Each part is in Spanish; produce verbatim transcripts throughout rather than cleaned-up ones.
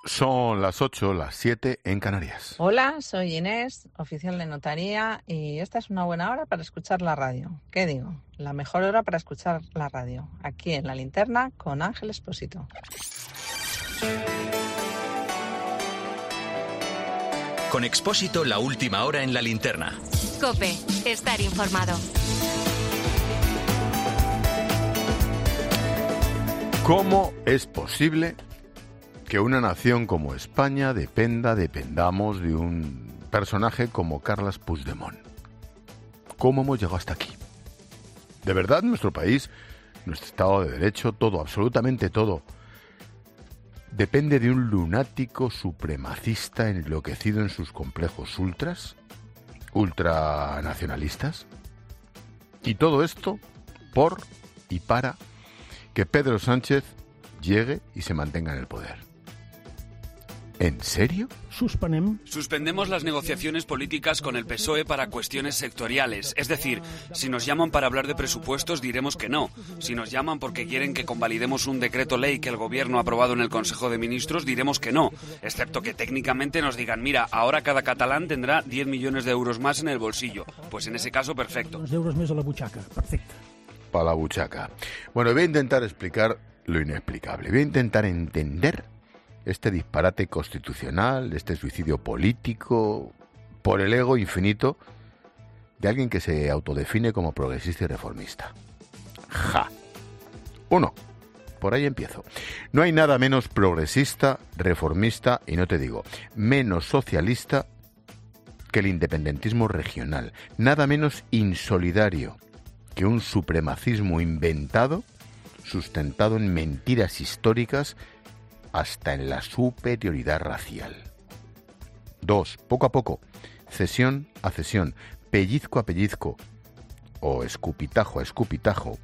Son las ocho, las siete en Canarias. Hola, soy Inés, oficial de notaría, y esta es una buena hora para escuchar la radio. ¿Qué digo? La mejor hora para escuchar la radio, aquí en La Linterna con Ángel Expósito. Con Expósito, la última hora en La Linterna. COPE, estar informado. ¿Cómo es posible que una nación como España dependa, dependamos de un personaje como Carles Puigdemont? ¿Cómo hemos llegado hasta aquí? ¿De verdad nuestro país, nuestro Estado de Derecho, todo, absolutamente todo, depende de un lunático supremacista enloquecido en sus complejos ultras, ultranacionalistas? Y todo esto por y para que Pedro Sánchez llegue y se mantenga en el poder. ¿En serio? Suspenem. Suspendemos las negociaciones políticas con el P S O E para cuestiones sectoriales. Es decir, si nos llaman para hablar de presupuestos, diremos que no. Si nos llaman porque quieren que convalidemos un decreto ley que el Gobierno ha aprobado en el Consejo de Ministros, diremos que no. Excepto que técnicamente nos digan, mira, ahora cada catalán tendrá diez millones de euros más en el bolsillo. Pues en ese caso, perfecto. Los euros más a la buchaca, perfecto. Para la buchaca. Bueno, voy a intentar explicar lo inexplicable. Voy a intentar entender este disparate constitucional, este suicidio político, por el ego infinito de alguien que se autodefine como progresista y reformista. Ja. Uno. Por ahí empiezo. No hay nada menos progresista, reformista y no te digo, menos socialista que el independentismo regional. Nada menos insolidario que un supremacismo inventado, sustentado en mentiras históricas, hasta en la superioridad racial. Dos, poco a poco, cesión a cesión, pellizco a pellizco, o escupitajo a escupitajo,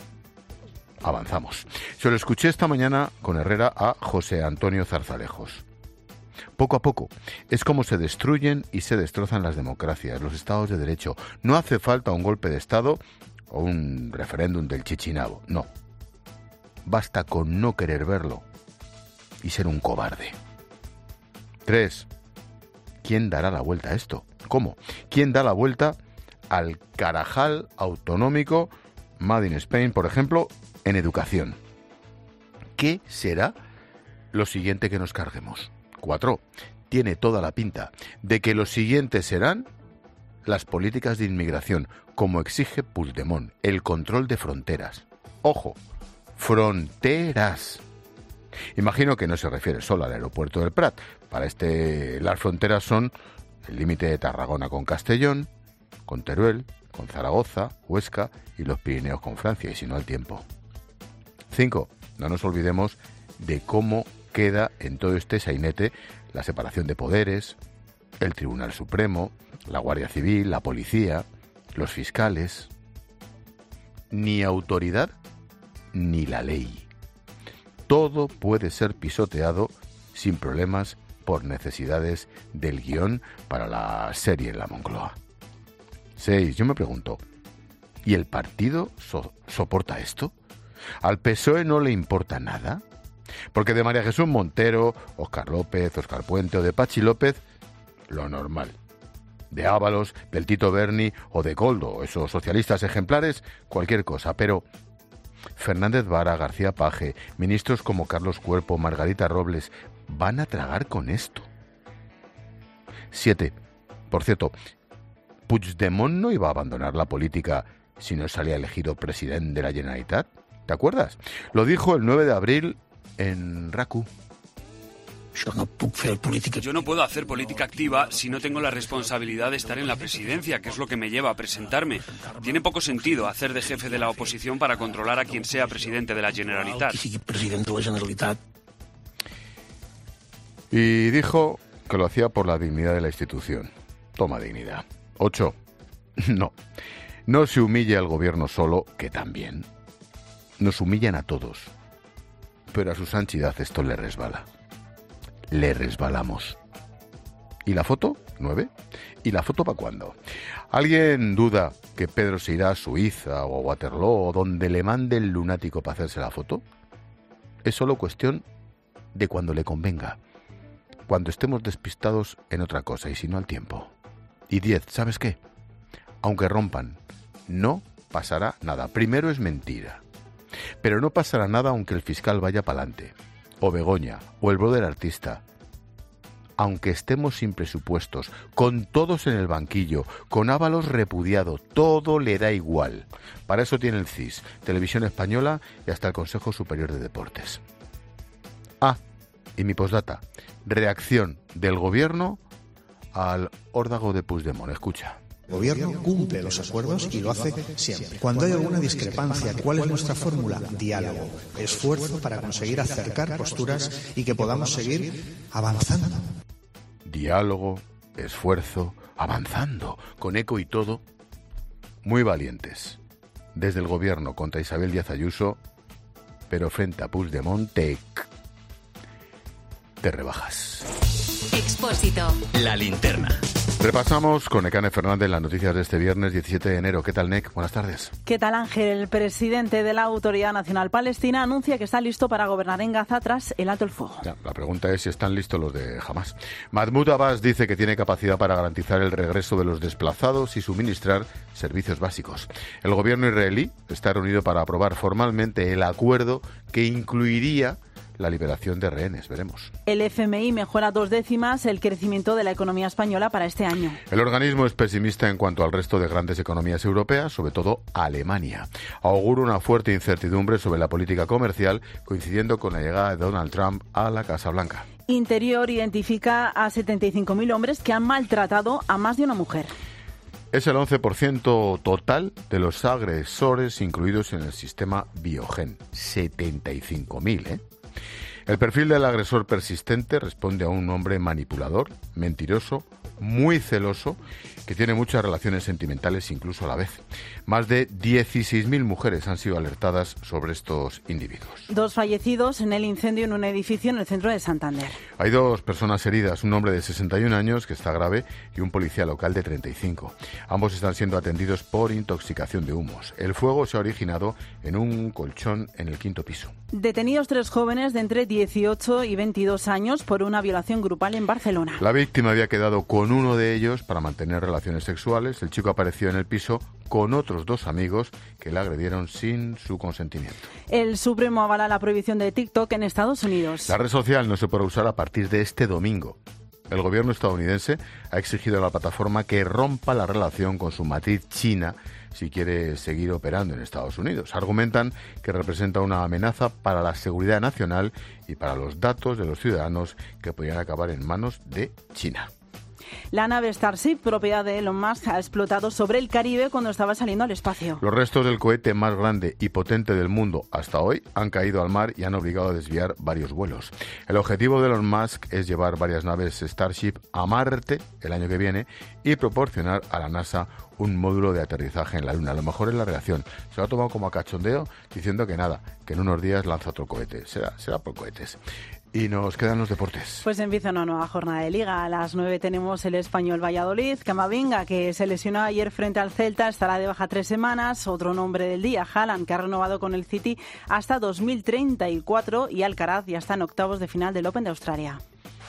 avanzamos. Se lo escuché esta mañana con Herrera a José Antonio Zarzalejos. Poco a poco, es como se destruyen y se destrozan las democracias, los estados de derecho. No hace falta un golpe de estado o un referéndum del Chichinabo, no. Basta con no querer verlo y ser un cobarde. Tres. ¿Quién dará la vuelta a esto? ¿Cómo? ¿Quién da la vuelta al carajal autonómico Made in Spain, por ejemplo, en educación? ¿Qué será lo siguiente que nos carguemos? Cuatro. Tiene toda la pinta de que los siguientes serán las políticas de inmigración, como exige Puigdemont, el control de fronteras. Ojo, fronteras. Imagino que no se refiere solo al aeropuerto del Prat. Para este, las fronteras son el límite de Tarragona con Castellón, con Teruel, con Zaragoza, Huesca y los Pirineos con Francia, y si no al tiempo. Cinco. No nos olvidemos de cómo queda en todo este sainete la separación de poderes, el Tribunal Supremo, la Guardia Civil, la Policía, los fiscales. Ni autoridad ni la ley. Todo puede ser pisoteado sin problemas por necesidades del guión para la serie en la Moncloa. Seis. Yo me pregunto, ¿y el partido so- soporta esto? ¿Al P S O E no le importa nada? Porque de María Jesús Montero, Óscar López, Óscar Puente o de Pachi López, lo normal. De Ábalos, del Tito Berni o de Koldo, esos socialistas ejemplares, cualquier cosa, pero Fernández Vara, García Paje, ministros como Carlos Cuerpo, Margarita Robles, van a tragar con esto. Siete. Por cierto, Puigdemont no iba a abandonar la política si no salía elegido presidente de la Generalitat. ¿Te acuerdas? Lo dijo el nueve de abril en RACU. Yo no puedo hacer política activa si no tengo la responsabilidad de estar en la presidencia, que es lo que me lleva a presentarme. Tiene poco sentido hacer de jefe de la oposición para controlar a quien sea presidente de la Generalitat. Y dijo que lo hacía por la dignidad de la institución. Toma dignidad. Ocho. No. No se humille al gobierno solo, que también. Nos humillan a todos. Pero a su santidad esto le resbala. Le resbalamos. ¿Y la foto? ¿Nueve? ¿Y la foto para cuándo? ¿Alguien duda que Pedro se irá a Suiza o a Waterloo o donde le mande el lunático para hacerse la foto? Es solo cuestión de cuando le convenga. cuando estemos despistados en otra cosa y si no al tiempo. Y diez, ¿sabes qué? Aunque rompan, no pasará nada. Primero es mentira. Pero no pasará nada aunque el fiscal vaya pa'lante, o Begoña, o el brother artista. Aunque estemos sin presupuestos, con todos en el banquillo, con Ábalos repudiado, todo le da igual. Para eso tiene el C I S, Televisión Española y hasta el Consejo Superior de Deportes. Ah, y mi postdata, reacción del gobierno al órdago de Puigdemont. Escucha. El gobierno cumple los acuerdos y lo hace siempre. Cuando hay alguna discrepancia, ¿cuál es nuestra fórmula? Diálogo, esfuerzo para conseguir acercar posturas y que podamos seguir avanzando. Diálogo, esfuerzo, avanzando, con eco y todo. Muy valientes. Desde el gobierno contra Isabel Díaz Ayuso, pero frente a Puigdemont te, te rebajas. Expósito. La linterna. Repasamos con Nekane Fernández las noticias de este viernes diecisiete de enero. ¿Qué tal, Nek? Buenas tardes. ¿Qué tal, Ángel? El presidente de la Autoridad Nacional Palestina anuncia que está listo para gobernar en Gaza tras el alto el fuego. Ya, la pregunta es si están listos los de Hamas. Mahmoud Abbas dice que tiene capacidad para garantizar el regreso de los desplazados y suministrar servicios básicos. El gobierno israelí está reunido para aprobar formalmente el acuerdo que incluiría la liberación de rehenes. Veremos. El F M I mejora dos décimas el crecimiento de la economía española para este año. El organismo es pesimista en cuanto al resto de grandes economías europeas, sobre todo Alemania. Augura una fuerte incertidumbre sobre la política comercial, coincidiendo con la llegada de Donald Trump a la Casa Blanca. Interior identifica a setenta y cinco mil hombres que han maltratado a más de una mujer. Es el once por ciento total de los agresores incluidos en el sistema Biogen. setenta y cinco mil, ¿eh? El perfil del agresor persistente responde a un hombre manipulador, mentiroso, muy celoso, que tiene muchas relaciones sentimentales incluso a la vez. Más de dieciséis mil mujeres han sido alertadas sobre estos individuos. Dos fallecidos en el incendio en un edificio en el centro de Santander. Hay dos personas heridas, un hombre de sesenta y un años que está grave y un policía local de treinta y cinco. Ambos están siendo atendidos por intoxicación de humos. El fuego se ha originado en un colchón en el quinto piso. Detenidos tres jóvenes de entre dieciocho y veintidós años por una violación grupal en Barcelona. La víctima había quedado con uno de ellos para mantener relaciones sexuales. El chico apareció en el piso con otros dos amigos que le agredieron sin su consentimiento. El Supremo avala la prohibición de TikTok en Estados Unidos. La red social no se podrá usar a partir de este domingo. El gobierno estadounidense ha exigido a la plataforma que rompa la relación con su matriz china si quiere seguir operando en Estados Unidos. Argumentan que representa una amenaza para la seguridad nacional y para los datos de los ciudadanos que podrían acabar en manos de China. La nave Starship, propiedad de Elon Musk, ha explotado sobre el Caribe cuando estaba saliendo al espacio. Los restos del cohete más grande y potente del mundo hasta hoy han caído al mar y han obligado a desviar varios vuelos. El objetivo de Elon Musk es llevar varias naves Starship a Marte el año que viene y proporcionar a la NASA un módulo de aterrizaje en la Luna. A lo mejor es la reacción. Se lo ha tomado como a cachondeo diciendo que nada, que en unos días lanza otro cohete. Será, será por cohetes. Y nos quedan los deportes. Pues empieza una nueva jornada de Liga. A las nueve tenemos el Español Valladolid. Camavinga, que se lesionó ayer frente al Celta, estará de baja tres semanas. Otro nombre del día, Haaland, que ha renovado con el City hasta dos mil treinta y cuatro. Y Alcaraz ya está en octavos de final del Open de Australia.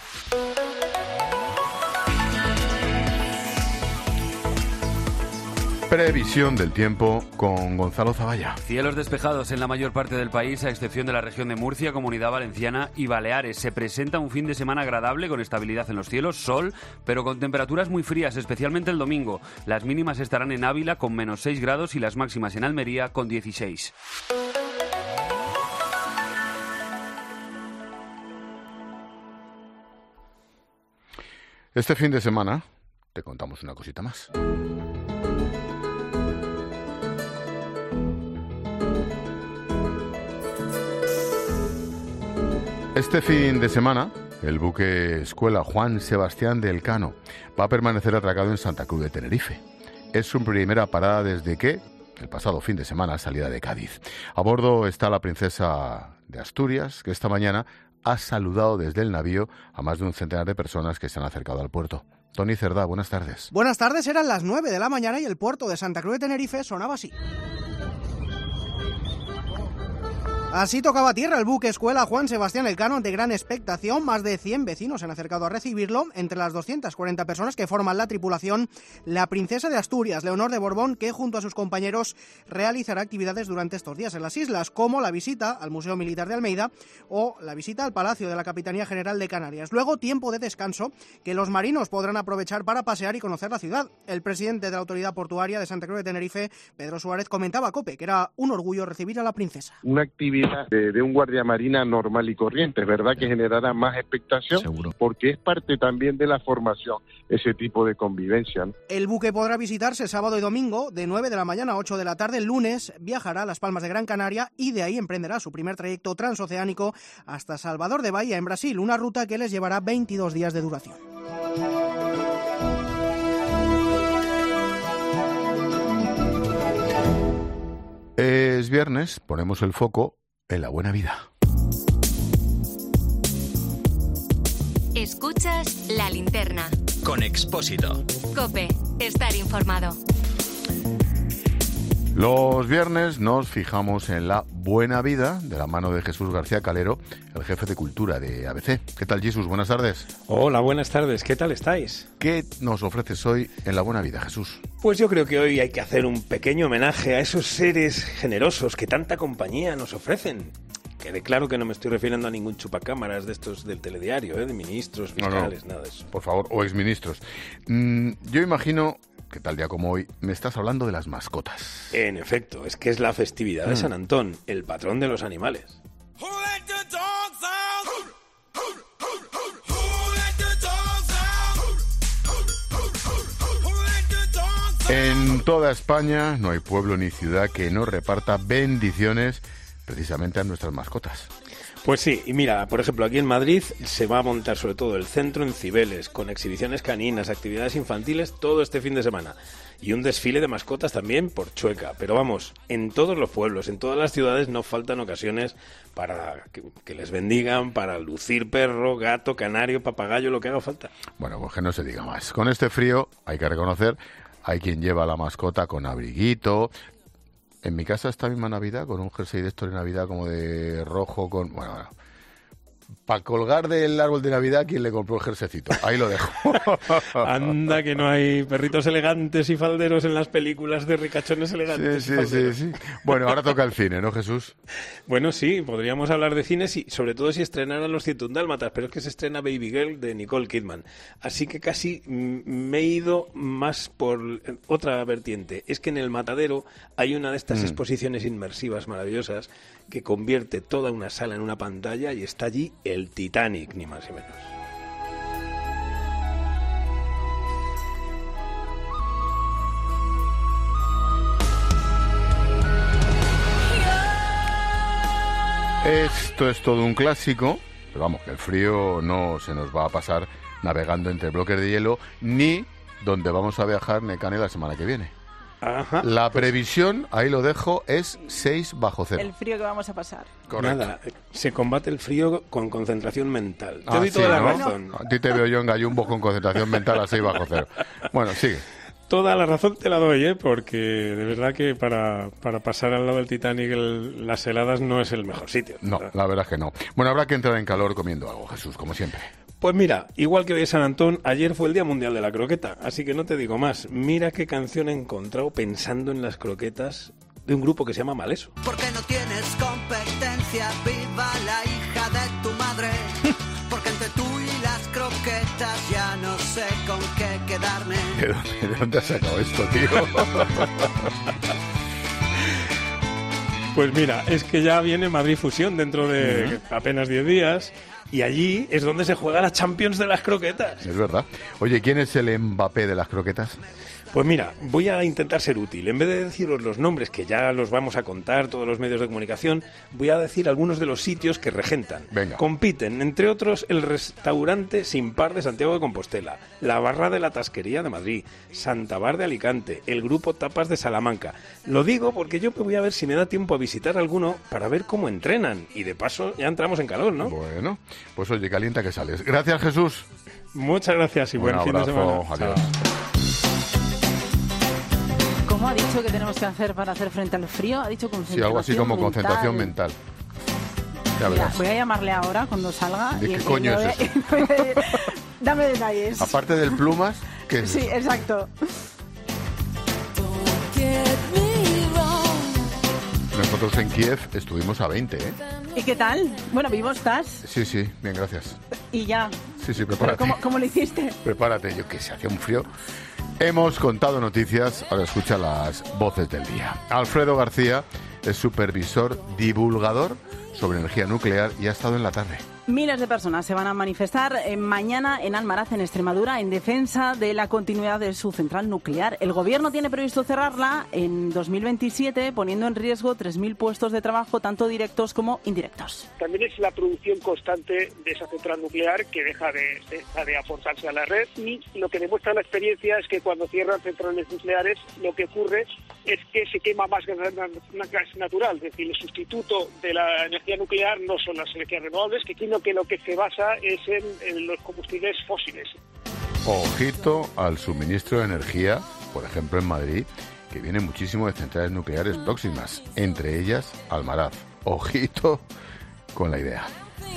Previsión del tiempo con Gonzalo Zavalla. Cielos despejados en la mayor parte del país, a excepción de la región de Murcia, Comunidad Valenciana y Baleares. Se presenta un fin de semana agradable con estabilidad en los cielos, sol, pero con temperaturas muy frías, especialmente el domingo. Las mínimas estarán en Ávila con menos seis grados y las máximas en Almería con dieciséis. Este fin de semana te contamos una cosita más. Este fin de semana, el buque escuela Juan Sebastián de Elcano va a permanecer atracado en Santa Cruz de Tenerife. Es su primera parada desde que, el pasado fin de semana, salida de Cádiz. A bordo está la princesa de Asturias, que esta mañana ha saludado desde el navío a más de un centenar de personas que se han acercado al puerto. Tony Cerdá, buenas tardes. Buenas tardes, eran las nueve de la mañana y el puerto de Santa Cruz de Tenerife sonaba así. Así tocaba tierra el buque escuela Juan Sebastián Elcano ante gran expectación. Más de cien vecinos se han acercado a recibirlo. Entre las doscientas cuarenta personas que forman la tripulación, la princesa de Asturias, Leonor de Borbón, que junto a sus compañeros realizará actividades durante estos días en las islas, como la visita al Museo Militar de Almeida o la visita al Palacio de la Capitanía General de Canarias. Luego, tiempo de descanso que los marinos podrán aprovechar para pasear y conocer la ciudad. El presidente de la Autoridad Portuaria de Santa Cruz de Tenerife, Pedro Suárez, comentaba a COPE que era un orgullo recibir a la princesa. Una actividad De, de un guardia marina normal y corriente, es verdad que generará más expectación. Seguro. Porque es parte también de la formación, ese tipo de convivencia, ¿no? El buque podrá visitarse sábado y domingo de nueve de la mañana a ocho de la tarde. El lunes viajará a Las Palmas de Gran Canaria y de ahí emprenderá su primer trayecto transoceánico hasta Salvador de Bahía, en Brasil, una ruta que les llevará veintidós días de duración. Es viernes, ponemos el foco en la buena vida. Escuchas La Linterna. Con Expósito. COPE. Estar informado. Los viernes nos fijamos en la buena vida de la mano de Jesús García Calero, el jefe de cultura de A B C. ¿Qué tal, Jesús? Buenas tardes. Hola, buenas tardes. ¿Qué tal estáis? ¿Qué nos ofreces hoy en la buena vida, Jesús? Pues yo creo que hoy hay que hacer un pequeño homenaje a esos seres generosos que tanta compañía nos ofrecen. Quede claro que no me estoy refiriendo a ningún chupacámaras de estos del telediario, ¿eh? De ministros, fiscales, no, no. nada de eso. Por favor, o exministros. Mm, yo imagino que tal día como hoy me estás hablando de las mascotas. En efecto, es que es la festividad mm. de San Antón, el patrón de los animales. En toda España no hay pueblo ni ciudad que no reparta bendiciones precisamente a nuestras mascotas. Pues sí, y mira, por ejemplo, aquí en Madrid se va a montar sobre todo el centro en Cibeles, con exhibiciones caninas, actividades infantiles todo este fin de semana. Y un desfile de mascotas también por Chueca. Pero vamos, en todos los pueblos, en todas las ciudades no faltan ocasiones para que, que les bendigan, para lucir perro, gato, canario, papagayo, lo que haga falta. Bueno, pues que no se diga más. Con este frío, hay que reconocer, hay quien lleva a la mascota con abriguito. En mi casa esta misma Navidad, con un jersey de esto de Navidad como de rojo, con... Bueno, bueno. Para colgar del árbol de Navidad, ¿quién le compró el jerseycito? Ahí lo dejo. Anda, que no hay perritos elegantes y falderos en las películas de ricachones elegantes. Sí, sí, sí, sí. Bueno, ahora toca el cine, ¿no, Jesús? Bueno, sí, podríamos hablar de cine, sí, sobre todo si estrenaran Los ciento un dálmatas, pero es que se estrena Baby Girl de Nicole Kidman. Así que casi me he ido más por otra vertiente. Es que en El Matadero hay una de estas mm. exposiciones inmersivas maravillosas que convierte toda una sala en una pantalla y está allí el Titanic, ni más ni menos. Esto es todo un clásico, pero vamos, que el frío no se nos va a pasar navegando entre bloques de hielo, ni donde vamos a viajar Necane la semana que viene. Ajá, la previsión, ahí lo dejo, es seis bajo cero. El frío que vamos a pasar. Correcto. Nada, se combate el frío con concentración mental. Te ah, doy sí, toda ¿no? la razón. A ti te veo yo en Gallumbo con concentración mental a seis bajo cero. Bueno, sigue. Toda la razón te la doy, ¿eh? Porque de verdad que para, para pasar al lado del Titanic el, las heladas no es el mejor sitio. No, la verdad es que no. Bueno, habrá que entrar en calor comiendo algo, Jesús, como siempre. Pues mira, igual que hoy es San Antón, ayer fue el Día Mundial de la Croqueta, así que no te digo más. Mira qué canción he encontrado pensando en las croquetas de un grupo que se llama Maleso. Porque no tienes competencia, viva la hija de tu madre. Porque entre tú y las croquetas ya no sé con qué quedarme. ¿De dónde, de dónde has sacado esto, tío? Pues mira, es que ya viene Madrid Fusión dentro de uh-huh. apenas diez días. Y allí es donde se juega la Champions de las croquetas. Es verdad. Oye, ¿quién es el Mbappé de las croquetas? Pues mira, voy a intentar ser útil. En vez de deciros los nombres, que ya los vamos a contar todos los medios de comunicación, voy a decir algunos de los sitios que regentan. Venga. Compiten, entre otros, el restaurante Sin Par de Santiago de Compostela, la Barra de la Tasquería de Madrid, Santa Bar de Alicante, el Grupo Tapas de Salamanca. Lo digo porque yo voy a ver si me da tiempo a visitar alguno para ver cómo entrenan. Y de paso ya entramos en calor, ¿no? Bueno, pues oye, calienta que sales. Gracias, Jesús. Muchas gracias y Un buen abrazo, fin de semana. Adiós. Chao. ¿Cómo ha dicho que tenemos que hacer para hacer frente al frío? Ha dicho concentración Sí, algo así como mental. concentración mental. Ya Mira, verás. voy a llamarle ahora cuando salga. ¿De y- qué y coño me es voy a- eso? Dame detalles. Aparte del plumas, ¿qué es Sí, eso? exacto. Nosotros en Kiev estuvimos a veinte, ¿eh? ¿Y qué tal? Bueno, vivo estás Sí, sí, bien, gracias. y ya. Sí, sí, ¿Pero prepárate. cómo, cómo lo hiciste? Prepárate, yo que sé, hacía un frío. Hemos contado noticias, ahora escucha las voces del día. Alfredo García es supervisor divulgador sobre energía nuclear y ha estado en la tarde. Miles de personas se van a manifestar eh, mañana en Almaraz, en Extremadura, en defensa de la continuidad de su central nuclear. El Gobierno tiene previsto cerrarla en dos mil veintisiete, poniendo en riesgo tres mil puestos de trabajo, tanto directos como indirectos. También es la producción constante de esa central nuclear que deja de, deja de aportarse a la red, y lo que demuestra la experiencia es que cuando cierran centrales nucleares lo que ocurre es que se quema más gas natural, es decir, el sustituto de la energía nuclear no son las energías renovables, que sino que lo que se basa es en, en los combustibles fósiles. Ojito al suministro de energía, por ejemplo en Madrid, que viene muchísimo de centrales nucleares próximas, entre ellas Almaraz. Ojito con la idea.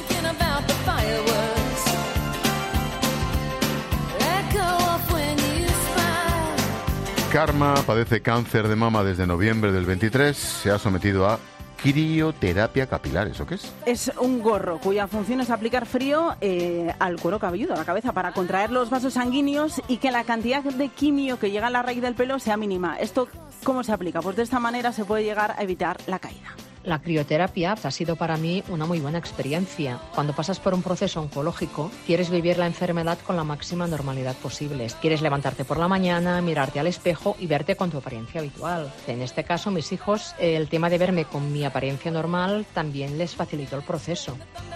Karma padece cáncer de mama desde noviembre del veintitrés, se ha sometido a crioterapia capilar. ¿Eso qué es? Es un gorro cuya función es aplicar frío eh, al cuero cabelludo, a la cabeza, para contraer los vasos sanguíneos y que la cantidad de quimio que llega a la raíz del pelo sea mínima. ¿Esto cómo se aplica? Pues de esta manera se puede llegar a evitar la caída. La crioterapia ha sido para mí una muy buena experiencia. Cuando pasas por un proceso oncológico, quieres vivir la enfermedad con la máxima normalidad posible. Quieres levantarte por la mañana, mirarte al espejo y verte con tu apariencia habitual. En este caso, mis hijos, el tema de verme con mi apariencia normal también les facilitó el proceso.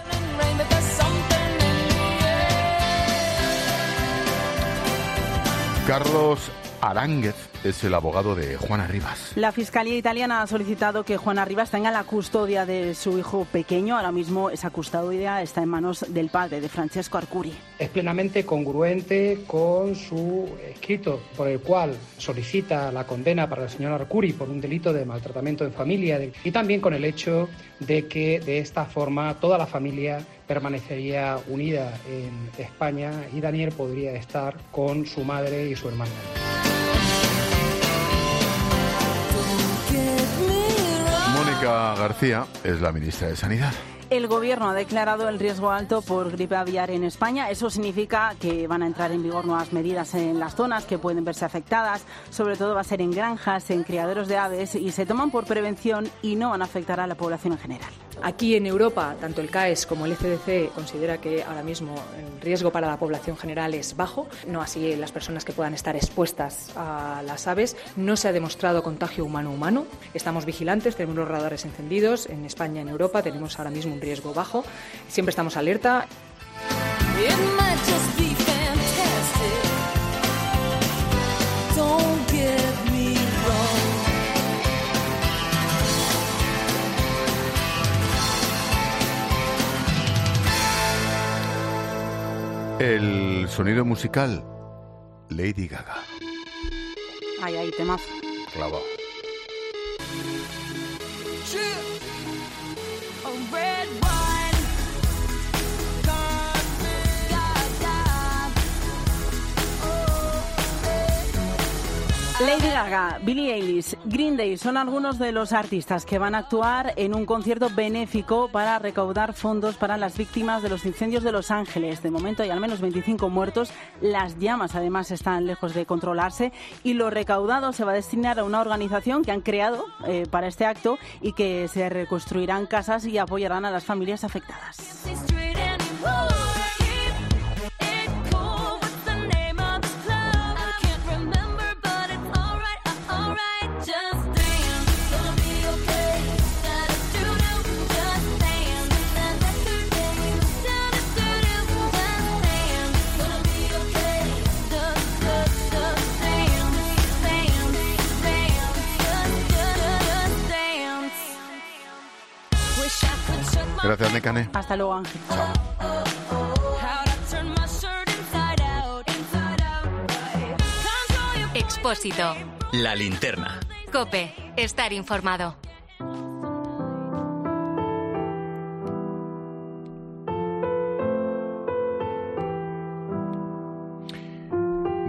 Carlos Aránguez es el abogado de Juana Rivas. La Fiscalía italiana ha solicitado que Juana Rivas tenga la custodia de su hijo pequeño. Ahora mismo esa custodia está en manos del padre, de Francesco Arcuri. Es plenamente congruente con su escrito por el cual solicita la condena para el señor Arcuri por un delito de maltratamiento en familia, y también con el hecho de que de esta forma toda la familia permanecería unida en España y Daniel podría estar con su madre y su hermana. Mónica García es la ministra de Sanidad. El Gobierno ha declarado el riesgo alto por gripe aviar en España. Eso significa que van a entrar en vigor nuevas medidas en las zonas que pueden verse afectadas. Sobre todo va a ser en granjas, en criaderos de aves, y se toman por prevención y no van a afectar a la población en general. Aquí en Europa, tanto el C A E S como el E C D C considera que ahora mismo el riesgo para la población general es bajo, no así las personas que puedan estar expuestas a las aves. No se ha demostrado contagio humano-humano. Estamos vigilantes, tenemos los radares encendidos. En España, en Europa, tenemos ahora mismo un riesgo bajo. Siempre estamos alerta. El sonido musical, Lady Gaga. Ay, ay, temazo. Clavado. Lady Gaga, Billie Eilish, Green Day son algunos de los artistas que van a actuar en un concierto benéfico para recaudar fondos para las víctimas de los incendios de Los Ángeles. De momento hay al menos veinticinco muertos, las llamas además están lejos de controlarse y lo recaudado se va a destinar a una organización que han creado eh, para este acto y que se reconstruirán casas y apoyarán a las familias afectadas. Gracias, Nekane. Hasta luego, Ángel. Chao. Expósito. La linterna. COPE. Estar informado.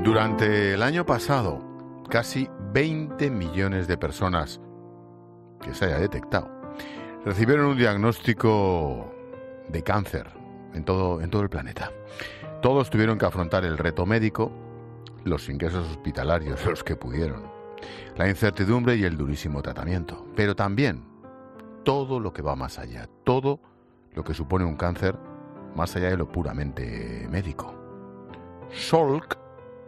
Durante el año pasado, casi veinte millones de personas que se haya detectado recibieron un diagnóstico de cáncer en todo, en todo el planeta. Todos tuvieron que afrontar el reto médico, los ingresos hospitalarios, los que pudieron, la incertidumbre y el durísimo tratamiento, pero también todo lo que va más allá, todo lo que supone un cáncer más allá de lo puramente médico. Solc,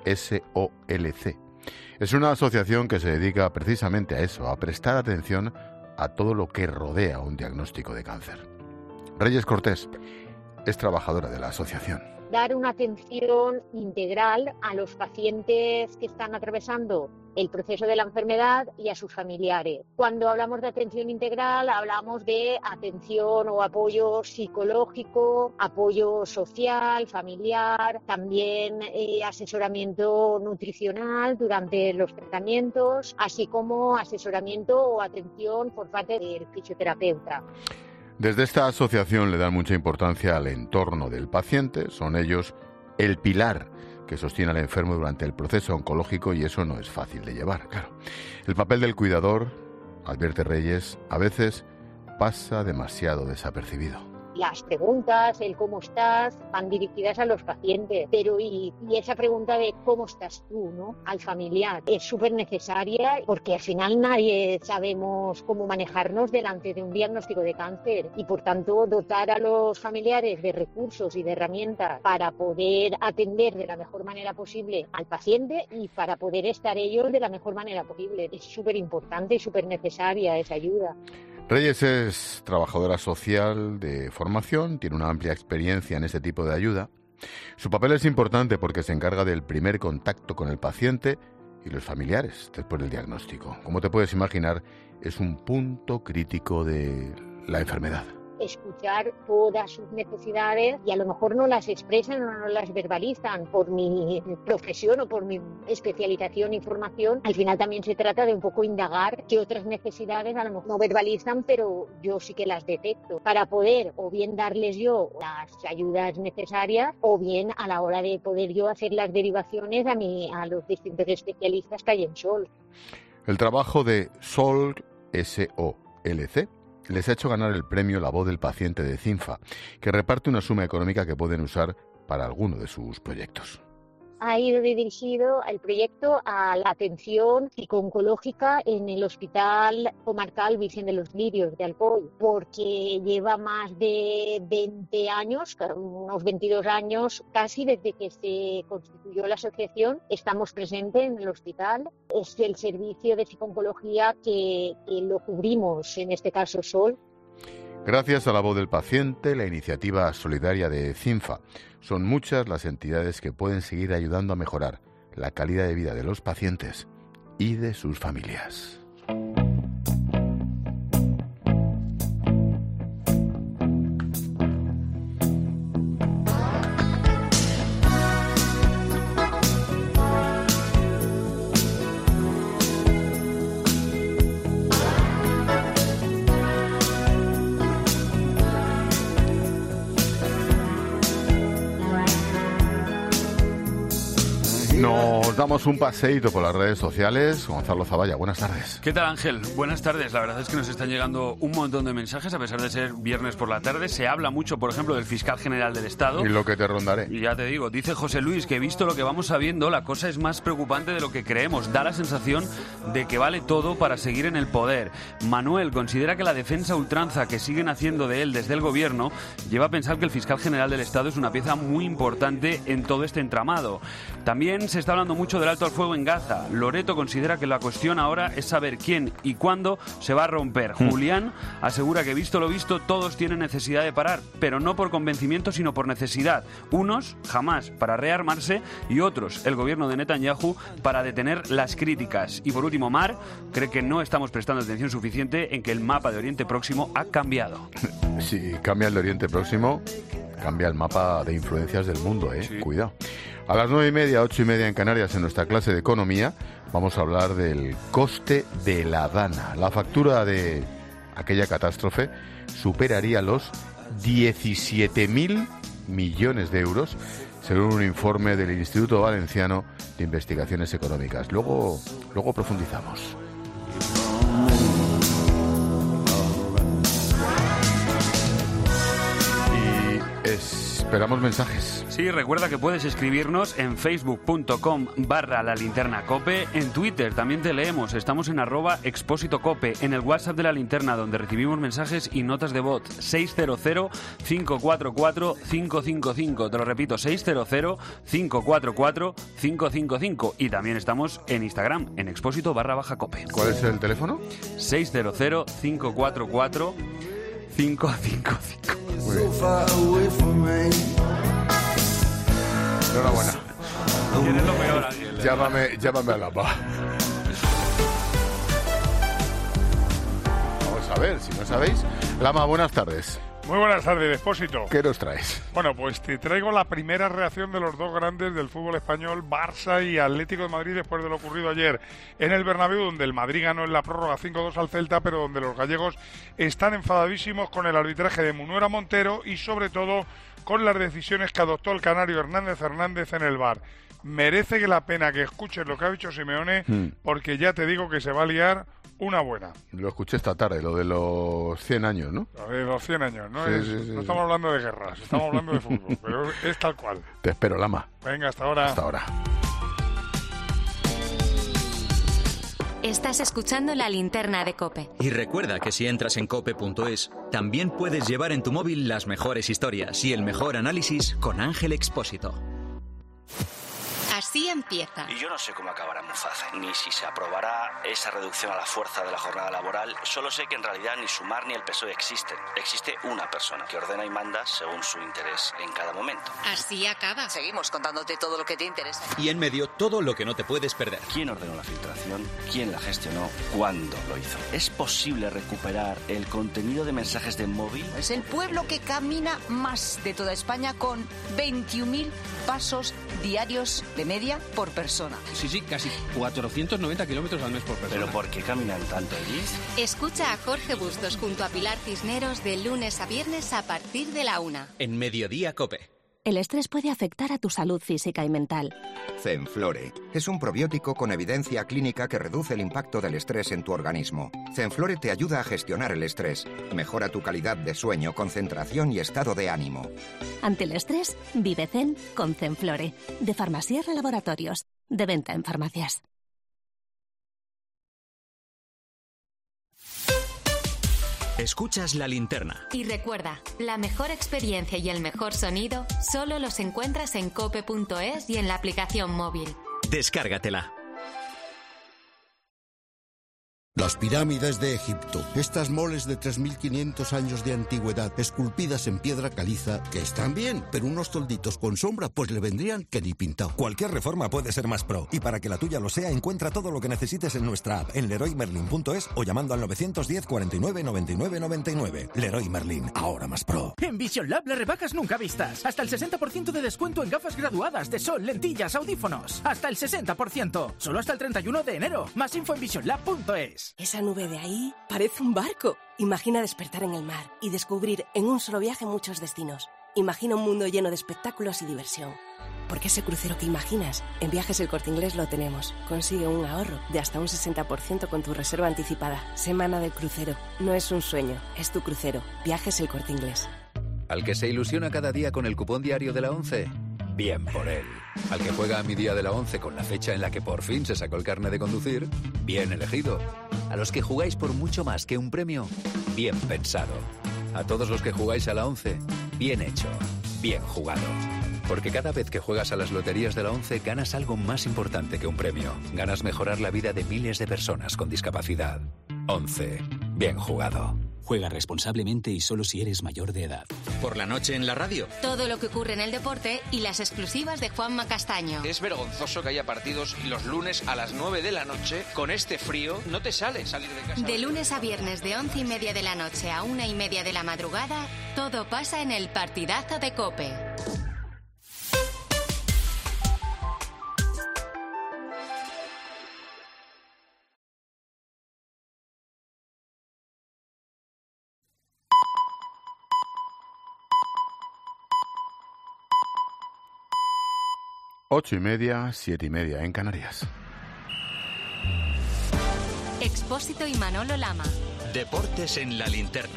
S O L C, es una asociación que se dedica precisamente a eso, a prestar atención a todo lo que rodea un diagnóstico de cáncer. Reyes Cortés es trabajadora de la asociación. Dar una atención integral a los pacientes que están atravesando el proceso de la enfermedad y a sus familiares. Cuando hablamos de atención integral, hablamos de atención o apoyo psicológico, apoyo social, familiar, también eh, asesoramiento nutricional durante los tratamientos, así como asesoramiento o atención por parte del fisioterapeuta. Desde esta asociación le dan mucha importancia al entorno del paciente. Son ellos el pilar que sostiene al enfermo durante el proceso oncológico y eso no es fácil de llevar, claro. El papel del cuidador, advierte Reyes, a veces pasa demasiado desapercibido. Las preguntas, el cómo estás, van dirigidas a los pacientes, pero y, y esa pregunta de cómo estás tú, ¿no?, al familiar, es súper necesaria porque al final nadie sabemos cómo manejarnos delante de un diagnóstico de cáncer y por tanto dotar a los familiares de recursos y de herramientas para poder atender de la mejor manera posible al paciente y para poder estar ellos de la mejor manera posible. Es súper importante y súper necesaria esa ayuda. Reyes es trabajadora social de formación, tiene una amplia experiencia en este tipo de ayuda. Su papel es importante porque se encarga del primer contacto con el paciente y los familiares después del diagnóstico. Como te puedes imaginar, es un punto crítico de la enfermedad. Escuchar todas sus necesidades y a lo mejor no las expresan o no las verbalizan por mi profesión o por mi especialización y formación. Al final también se trata de un poco indagar qué otras necesidades a lo mejor no verbalizan, pero yo sí que las detecto para poder o bien darles yo las ayudas necesarias o bien a la hora de poder yo hacer las derivaciones a, mi, a los distintos especialistas que hay en Sol. El trabajo de Sol, S O L C, les ha hecho ganar el premio La Voz del Paciente de CINFA, que reparte una suma económica que pueden usar para alguno de sus proyectos. Ha ido dirigido el proyecto a la atención psico-oncológica en el Hospital Comarcal Virgen de los Lirios de Alcoy, porque lleva más de veinte años, unos veintidós años casi desde que se constituyó la asociación, estamos presentes en el hospital. Es el servicio de psico-oncología que, que lo cubrimos, en este caso Sol. Gracias a La Voz del Paciente, la iniciativa solidaria de CINFA, son muchas las entidades que pueden seguir ayudando a mejorar la calidad de vida de los pacientes y de sus familias. Nos damos un paseíto por las redes sociales. Gonzalo Zavalla, buenas tardes. ¿Qué tal, Ángel? Buenas tardes. La verdad es que nos están llegando un montón de mensajes, a pesar de ser viernes por la tarde. Se habla mucho, por ejemplo, del fiscal general del Estado. Y lo que te rondaré. Y ya te digo, dice José Luis que visto lo que vamos sabiendo, la cosa es más preocupante de lo que creemos. Da la sensación de que vale todo para seguir en el poder. Manuel considera que la defensa ultranza que siguen haciendo de él desde el gobierno lleva a pensar que el fiscal general del Estado es una pieza muy importante en todo este entramado. También se está hablando mucho del alto al fuego en Gaza. Loreto considera que la cuestión ahora es saber quién y cuándo se va a romper. Mm. Julián asegura que visto lo visto todos tienen necesidad de parar, pero no por convencimiento sino por necesidad. Unos jamás para rearmarse y otros, el gobierno de Netanyahu, para detener las críticas. Y por último, Mar cree que no estamos prestando atención suficiente en que el mapa de Oriente Próximo ha cambiado. Si cambia el de Oriente Próximo, cambia el mapa de influencias del mundo, ¿eh? Sí. Cuidado. A las nueve y media, ocho y media en Canarias, en nuestra clase de economía, vamos a hablar del coste de la Dana. La factura de aquella catástrofe superaría los diecisiete mil millones de euros según un informe del Instituto Valenciano de Investigaciones Económicas. Luego, luego profundizamos. Y esperamos mensajes. Sí, recuerda que puedes escribirnos en facebook.com barra la linterna cope, en Twitter también te leemos, estamos en arroba expósito cope, en el WhatsApp de la linterna donde recibimos mensajes y notas de voz seis cero cero, cinco cuatro cuatro, cinco cinco cinco, te lo repito, seis cero cero, cinco cuatro cuatro, cinco cinco cinco, y también estamos en Instagram, en expósito barra baja cope. ¿Cuál es el teléfono? seis cero cero, cinco cuatro cuatro, cinco cinco cinco. Muy bien. Enhorabuena. Tienes lo peor, Ariel. Llámame, llámame a Lama. Vamos a ver, si no sabéis. Lama, buenas tardes. Muy buenas tardes, Expósito. ¿Qué nos traes? Bueno, pues te traigo la primera reacción de los dos grandes del fútbol español, Barça y Atlético de Madrid, después de lo ocurrido ayer en el Bernabéu, donde el Madrid ganó en la prórroga cinco dos al Celta, pero donde los gallegos están enfadadísimos con el arbitraje de Munuera Montero y sobre todo con las decisiones que adoptó el canario Hernández Hernández en el V A R. Merece que la pena que escuches lo que ha dicho Simeone, hmm. porque ya te digo que se va a liar una buena. Lo escuché esta tarde, lo de los cien años, ¿no? Lo de los cien años, ¿no? Sí, es, sí, sí, no sí. estamos hablando de guerras, estamos hablando de fútbol, pero es tal cual. Te espero, Lama. Venga, hasta ahora. Hasta ahora. Estás escuchando La Linterna de COPE. Y recuerda que si entras en cope punto es, también puedes llevar en tu móvil las mejores historias y el mejor análisis con Ángel Expósito. Así empieza. Y yo no sé cómo acabará Mufasa, ni si se aprobará esa reducción a la fuerza de la jornada laboral. Solo sé que en realidad ni Sumar ni el P S O E existen. Existe una persona que ordena y manda según su interés en cada momento. Así acaba. Seguimos contándote todo lo que te interesa. Y en medio, todo lo que no te puedes perder. ¿Quién ordenó la filtración? ¿Quién la gestionó? ¿Cuándo lo hizo? ¿Es posible recuperar el contenido de mensajes de móvil? Es el pueblo que camina más de toda España, con veintiún mil pasos diarios de media por persona. Sí, sí, casi cuatrocientos noventa kilómetros al mes por persona. ¿Pero por qué caminan tanto allí? Escucha a Jorge Bustos junto a Pilar Cisneros de lunes a viernes a partir de la una. En Mediodía Cope. El estrés puede afectar a tu salud física y mental. Zenflore es un probiótico con evidencia clínica que reduce el impacto del estrés en tu organismo. Zenflore te ayuda a gestionar el estrés, mejora tu calidad de sueño, concentración y estado de ánimo. Ante el estrés, vive Zen con Zenflore, de Farmasierra Laboratorios, de venta en farmacias. Escuchas La Linterna. Y recuerda, la mejor experiencia y el mejor sonido solo los encuentras en cope punto es y en la aplicación móvil. Descárgatela. Las pirámides de Egipto, estas moles de tres mil quinientos años de antigüedad, esculpidas en piedra caliza, que están bien, pero unos tolditos con sombra pues le vendrían que ni pintado. Cualquier reforma puede ser más pro, y para que la tuya lo sea, encuentra todo lo que necesites en nuestra app, en leroy merlin punto es o llamando al novecientos diez, cuarenta y nueve, noventa y nueve, noventa y nueve. Leroy Merlin, ahora más pro. En Vision Lab las rebajas nunca vistas. Hasta el sesenta por ciento de descuento en gafas graduadas de sol, lentillas, audífonos. Hasta el sesenta por ciento. Solo hasta el treinta y uno de enero. Más info en vision lab punto es. Esa nube de ahí parece un barco. Imagina despertar en el mar y descubrir en un solo viaje muchos destinos. Imagina un mundo lleno de espectáculos y diversión. Porque ese crucero que imaginas, en Viajes El Corte Inglés lo tenemos. Consigue un ahorro de hasta un sesenta por ciento con tu reserva anticipada. Semana del crucero. No es un sueño, es tu crucero. Viajes El Corte Inglés. ¿Al que se ilusiona cada día con el cupón diario de la ONCE? Bien por él. Al que juega a mi día de la ONCE con la fecha en la que por fin se sacó el carnet de conducir, bien elegido. A los que jugáis por mucho más que un premio, bien pensado. A todos los que jugáis a la ONCE, bien hecho, bien jugado. Porque cada vez que juegas a las loterías de la ONCE ganas algo más importante que un premio. Ganas mejorar la vida de miles de personas con discapacidad. ONCE, bien jugado. Juega responsablemente y solo si eres mayor de edad. Por la noche en la radio. Todo lo que ocurre en el deporte y las exclusivas de Juanma Castaño. Es vergonzoso que haya partidos los lunes a las nueve de la noche. Con este frío no te sale salir de casa. De lunes a viernes de once y media de la noche a una y media de la madrugada, todo pasa en el partidazo de COPE. Ocho y media, siete y media en Canarias. Expósito y Manolo Lama. Deportes en la linterna.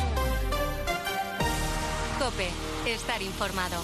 COPE. Estar informado.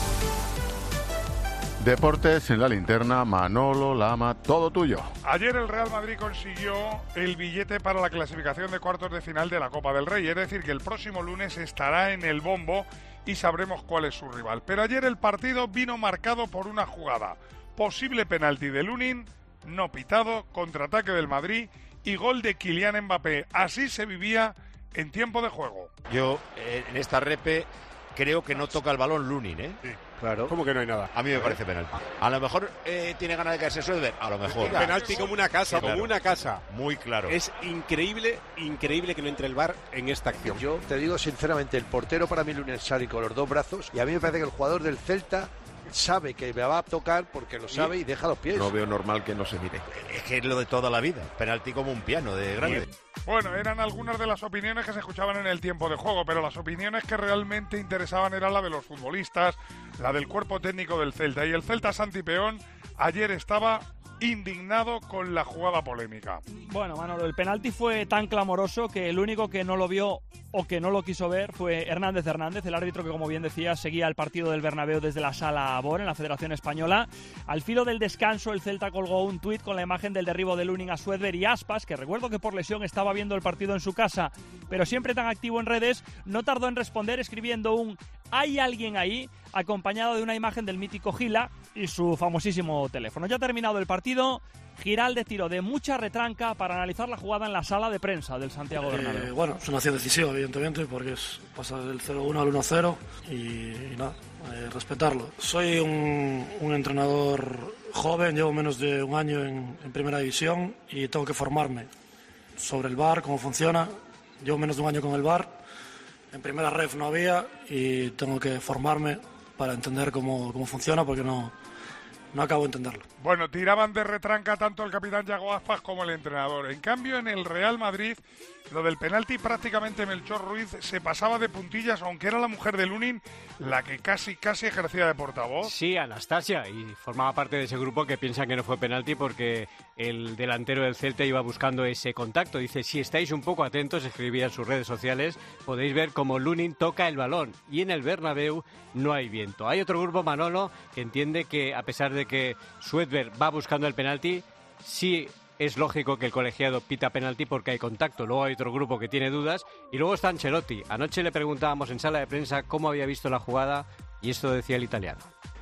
Deportes en la linterna, Manolo Lama, todo tuyo. Ayer el Real Madrid consiguió el billete para la clasificación de cuartos de final de la Copa del Rey. Es decir, que el próximo lunes estará en el bombo y sabremos cuál es su rival. Pero ayer el partido vino marcado por una jugada. Posible penalti de Lunin, no pitado, contraataque del Madrid y gol de Kylian Mbappé. Así se vivía en tiempo de juego. Yo, eh, en esta repe, creo que no toca el balón Lunin, ¿eh? Sí. Claro. ¿Cómo que no hay nada? A mí me parece penalti. A lo mejor eh, tiene ganas de caerse Suárez, a lo mejor. Un penalti como una casa, Sí, claro. como una casa. Muy claro. Es increíble, increíble que no entre el V A R en esta acción. Yo te digo sinceramente, el portero para mí Lunin sale con los dos brazos y a mí me parece que el jugador del Celta sabe que me va a tocar porque lo sabe y deja los pies. No veo normal que no se mire. Es que es lo de toda la vida. Penalti como un piano de grande. Bueno, eran algunas de las opiniones que se escuchaban en el tiempo de juego, pero las opiniones que realmente interesaban era la de los futbolistas, la del cuerpo técnico del Celta. Y el Celta Santi Peón ayer estaba indignado con la jugada polémica. Bueno, Manolo, el penalti fue tan clamoroso que el único que no lo vio o que no lo quiso ver fue Hernández Hernández, el árbitro que, como bien decía, seguía el partido del Bernabéu desde la Sala Abor en la Federación Española. Al filo del descanso, el Celta colgó un tuit con la imagen del derribo de Lunin a Suedber y Aspas, que recuerdo que por lesión estaba viendo el partido en su casa, pero siempre tan activo en redes, no tardó en responder escribiendo un «¿Hay alguien ahí?», acompañado de una imagen del mítico Gila y su famosísimo teléfono. Ya ha terminado el partido, Giraldez tiró de mucha retranca para analizar la jugada en la sala de prensa del Santiago Bernabéu. Eh, bueno, es una acción decisiva, evidentemente, porque es pasar del cero uno al uno cero y, y nada, eh, respetarlo. Soy un, un entrenador joven, llevo menos de un año en, en Primera División y tengo que formarme sobre el V A R, cómo funciona. Llevo menos de un año con el V A R, en Primera Ref no había y tengo que formarme para entender cómo, cómo funciona porque no, no acabo de entenderlo. Bueno, tiraban de retranca tanto el capitán Yago Aspas como el entrenador. En cambio, en el Real Madrid, lo del penalti prácticamente Melchor Ruiz se pasaba de puntillas, aunque era la mujer de Lunin la que casi, casi ejercía de portavoz. Sí, Anastasia, y formaba parte de ese grupo que piensa que no fue penalti porque el delantero del Celta iba buscando ese contacto. Dice, si estáis un poco atentos, escribía en sus redes sociales, podéis ver cómo Lunin toca el balón. Y en el Bernabéu no hay viento. Hay otro grupo, Manolo, que entiende que a pesar de que Suedber va buscando el penalti, sí es lógico que el colegiado pita penalti porque hay contacto. Luego hay otro grupo que tiene dudas y luego está Ancelotti. Anoche le preguntábamos en sala de prensa cómo había visto la jugada y esto decía el italiano.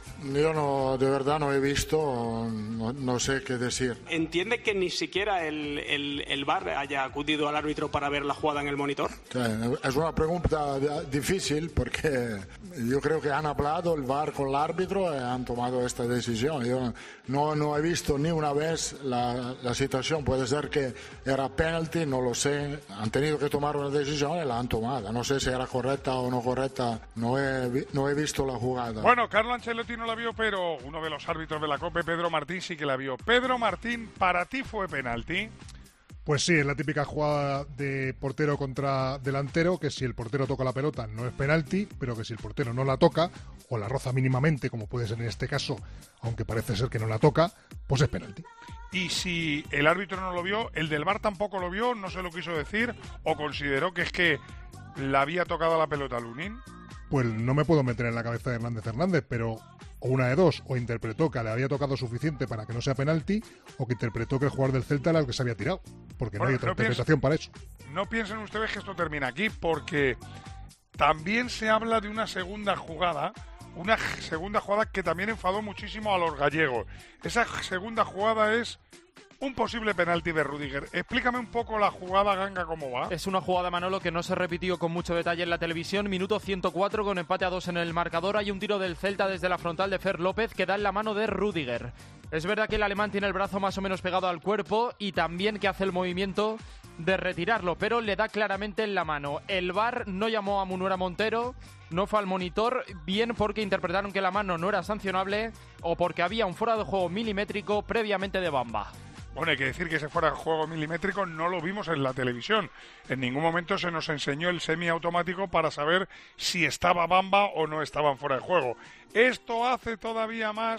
Yo no, de verdad no he visto, no, no sé qué decir. ¿Entiende que ni siquiera el, el, el V A R haya acudido al árbitro para ver la jugada en el monitor? Es una pregunta difícil porque yo creo que han hablado el V A R con el árbitro y han tomado esta decisión. Yo no, no he visto ni una vez la, la situación. Puede ser que era penalti, no lo sé. Han tenido que tomar una decisión y la han tomado. No sé si era correcta o no correcta. No he, no he visto la jugada. Bueno, Carlo Ancelotti no la vio, pero uno de los árbitros de la COPE, Pedro Martín, sí que la vio. Pedro Martín, ¿para ti fue penalti? Pues sí, es la típica jugada de portero contra delantero, que si el portero toca la pelota no es penalti, pero que si el portero no la toca, o la roza mínimamente, como puede ser en este caso, aunque parece ser que no la toca, pues es penalti. Y si el árbitro no lo vio, el del V A R tampoco lo vio, no se lo quiso decir, o consideró que es que la había tocado la pelota a Lunin. Pues no me puedo meter en la cabeza de Hernández Hernández, pero o una de dos, o interpretó que le había tocado suficiente para que no sea penalti, o que interpretó que el jugador del Celta era el que se había tirado, porque bueno, no hay otra no interpretación piensen, para eso. No piensen ustedes que esto termina aquí, porque también se habla de una segunda jugada, una segunda jugada que también enfadó muchísimo a los gallegos. Esa segunda jugada es un posible penalti de Rüdiger. Explícame un poco la jugada, Ganga, cómo va. Es una jugada, Manolo, que no se repitió con mucho detalle en la televisión. Minuto ciento cuatro con empate a dos en el marcador. Hay un tiro del Celta desde la frontal de Fer López que da en la mano de Rüdiger. Es verdad que el alemán tiene el brazo más o menos pegado al cuerpo y también que hace el movimiento de retirarlo, pero le da claramente en la mano. El V A R no llamó a Munuera Montero, no fue al monitor, bien porque interpretaron que la mano no era sancionable o porque había un fuera de juego milimétrico previamente de Bamba. Bueno, hay que decir que ese fuera de juego milimétrico no lo vimos en la televisión. En ningún momento se nos enseñó el semiautomático para saber si estaba Bamba o no estaban fuera de juego. Esto hace todavía más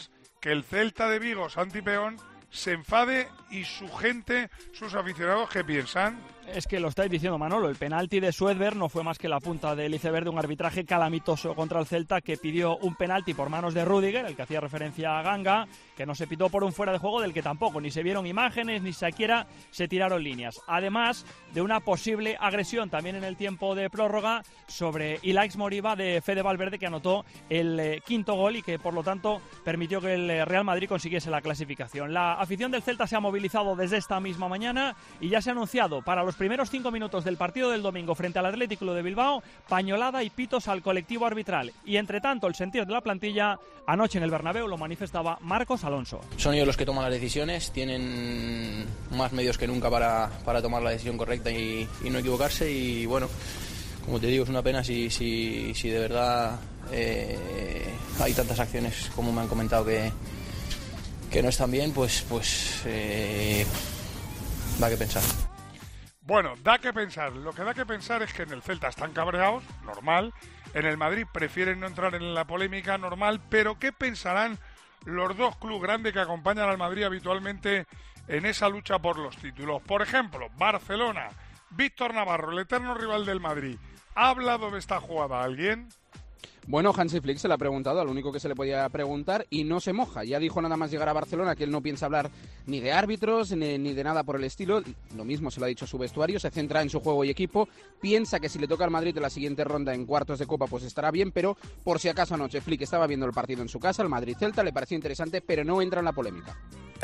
que el Celta de Vigo, Santi Peón, se enfade y su gente, sus aficionados, ¿qué piensan? Es que lo estáis diciendo, Manolo, el penalti de Suedberg no fue más que la punta del iceberg de un arbitraje calamitoso contra el Celta, que pidió un penalti por manos de Rüdiger, el que hacía referencia a Ganga, que no se pitó por un fuera de juego del que tampoco ni se vieron imágenes ni siquiera se tiraron líneas. Además de una posible agresión también en el tiempo de prórroga sobre Ilaix Moriba de Fede Valverde, que anotó el eh, quinto gol y que por lo tanto permitió que el Real Madrid consiguiese la clasificación. La afición del Celta se ha movilizado desde esta misma mañana y ya se ha anunciado para los primeros cinco minutos del partido del domingo frente al Athletic Club de Bilbao, pañolada y pitos al colectivo arbitral. Y entre tanto, el sentir de la plantilla anoche en el Bernabéu lo manifestaba Marcos Alonso. Son ellos los que toman las decisiones, tienen más medios que nunca para, para tomar la decisión correcta y, y no equivocarse. Y bueno, como te digo, es una pena si, si, si de verdad eh, hay tantas acciones como me han comentado que, que no están bien, pues, pues eh, da que pensar. Bueno, da que pensar. Lo que da que pensar es que en el Celta están cabreados, normal. En el Madrid prefieren no entrar en la polémica, normal. Pero ¿qué pensarán los dos clubes grandes que acompañan al Madrid habitualmente en esa lucha por los títulos? Por ejemplo, Barcelona. Víctor Navarro, el eterno rival del Madrid. ¿Ha hablado de esta jugada alguien? Bueno, Hansi Flick se le ha preguntado, al único que se le podía preguntar, y no se moja. Ya dijo nada más llegar a Barcelona que él no piensa hablar ni de árbitros ni, ni de nada por el estilo. Lo mismo se lo ha dicho a su vestuario, se centra en su juego y equipo. Piensa que si le toca al Madrid en la siguiente ronda en cuartos de Copa, pues estará bien, pero por si acaso anoche Flick estaba viendo el partido en su casa, el Madrid-Celta, le pareció interesante, pero no entra en la polémica.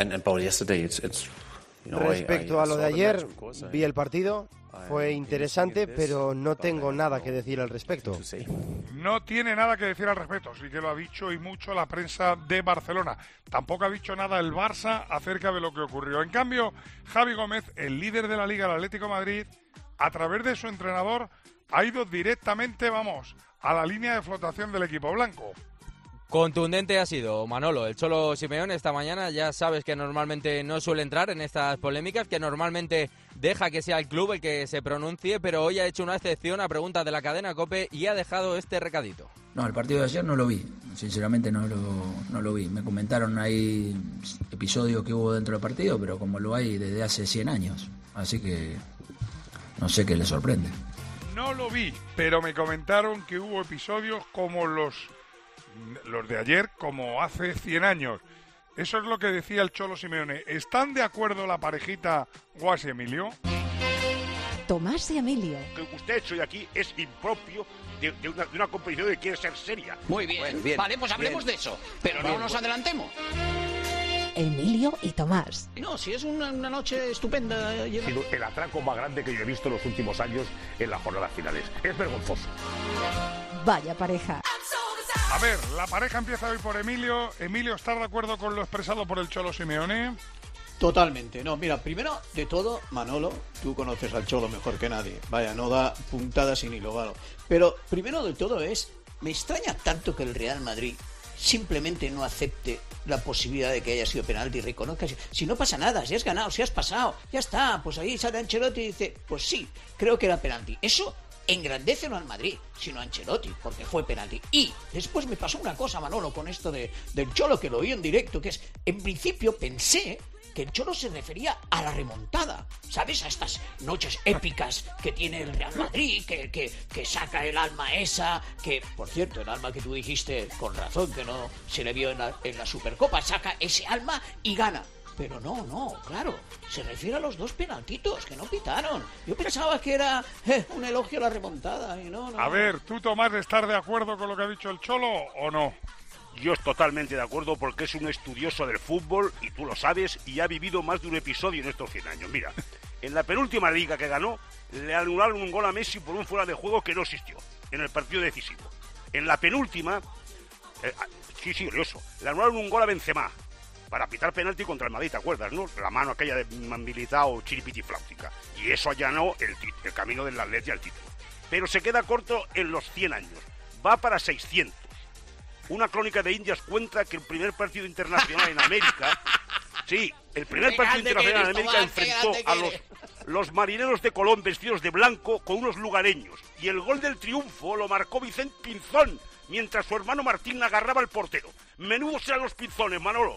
Respecto a lo de ayer, vi el partido, fue interesante, pero no tengo nada que decir al respecto. No tiene nada que decir al respecto, sí que lo ha dicho y mucho la prensa de Barcelona. Tampoco ha dicho nada el Barça acerca de lo que ocurrió. En cambio, Javi Gómez, el líder de la Liga, el Atlético de Madrid, a través de su entrenador, ha ido directamente, vamos, a la línea de flotación del equipo blanco. Contundente ha sido, Manolo. El Cholo Simeone esta mañana ya sabes que normalmente no suele entrar en estas polémicas, que normalmente deja que sea el club el que se pronuncie, pero hoy ha hecho una excepción a preguntas de la cadena COPE y ha dejado este recadito. No, el partido de ayer no lo vi, sinceramente no lo, no lo vi. Me comentaron ahí episodios que hubo dentro del partido, pero como lo hay desde hace cien años, así que no sé qué le sorprende. No lo vi, pero me comentaron que hubo episodios como los... los de ayer, como hace cien años. Eso es lo que decía el Cholo Simeone. ¿Están de acuerdo la parejita Guas y Emilio? Tomás y Emilio. Lo que usted ha hecho hoy aquí es impropio de, de, una, de una competición que quiere ser seria. Muy bien, bueno, bien vale, pues hablemos bien de eso, pero bien, no nos bueno. adelantemos. Emilio y Tomás. No, si es una, una noche estupenda. Ha sido el atraco más grande que yo he visto en los últimos años en las jornadas finales. Es vergonzoso. Vaya pareja. A ver, la pareja empieza hoy por Emilio. Emilio, ¿estás de acuerdo con lo expresado por el Cholo Simeone? Totalmente. No, mira, primero de todo, Manolo, tú conoces al Cholo mejor que nadie. Vaya, no da puntadas sin hilo, claro. Pero primero de todo es, me extraña tanto que el Real Madrid simplemente no acepte la posibilidad de que haya sido penalti y reconozca. Si no pasa nada, si has ganado, si has pasado, ya está. Pues ahí sale Ancelotti y dice, pues sí, creo que era penalti. Eso engrandece no al Madrid, sino a Ancelotti, porque fue penalti. Y después me pasó una cosa, Manolo, con esto de, del Cholo, que lo oí en directo, que es, en principio pensé que el Cholo se refería a la remontada, ¿sabes? A estas noches épicas que tiene el Real Madrid, que, que, que saca el alma esa, que, por cierto, el alma que tú dijiste con razón, que no se le vio en la, en la Supercopa, saca ese alma y gana. Pero no, no, claro, se refiere a los dos penaltitos que no pitaron. Yo pensaba que era eh, un elogio a la remontada y no, no. A ver, ¿tú, Tomás, estás de acuerdo con lo que ha dicho el Cholo o no? Yo estoy totalmente de acuerdo porque es un estudioso del fútbol y tú lo sabes y ha vivido más de un episodio en estos cien años. Mira, en la penúltima liga que ganó le anularon un gol a Messi por un fuera de juego que no existió en el partido decisivo. En la penúltima, eh, sí, sí, curioso, le anularon un gol a Benzema para pitar penalti contra el Madrid, ¿te acuerdas, no? La mano aquella de Militao chiripiti flautica. Y eso allanó el, el camino del Atleti al título. Pero se queda corto en los cien años. Va para seiscientos. Una crónica de Indias cuenta que el primer partido internacional en América... Sí, el primer partido internacional en América enfrentó a los, los marineros de Colón vestidos de blanco con unos lugareños. Y el gol del triunfo lo marcó Vicente Pinzón, mientras su hermano Martín agarraba al portero. Menudos eran los pinzones, Manolo.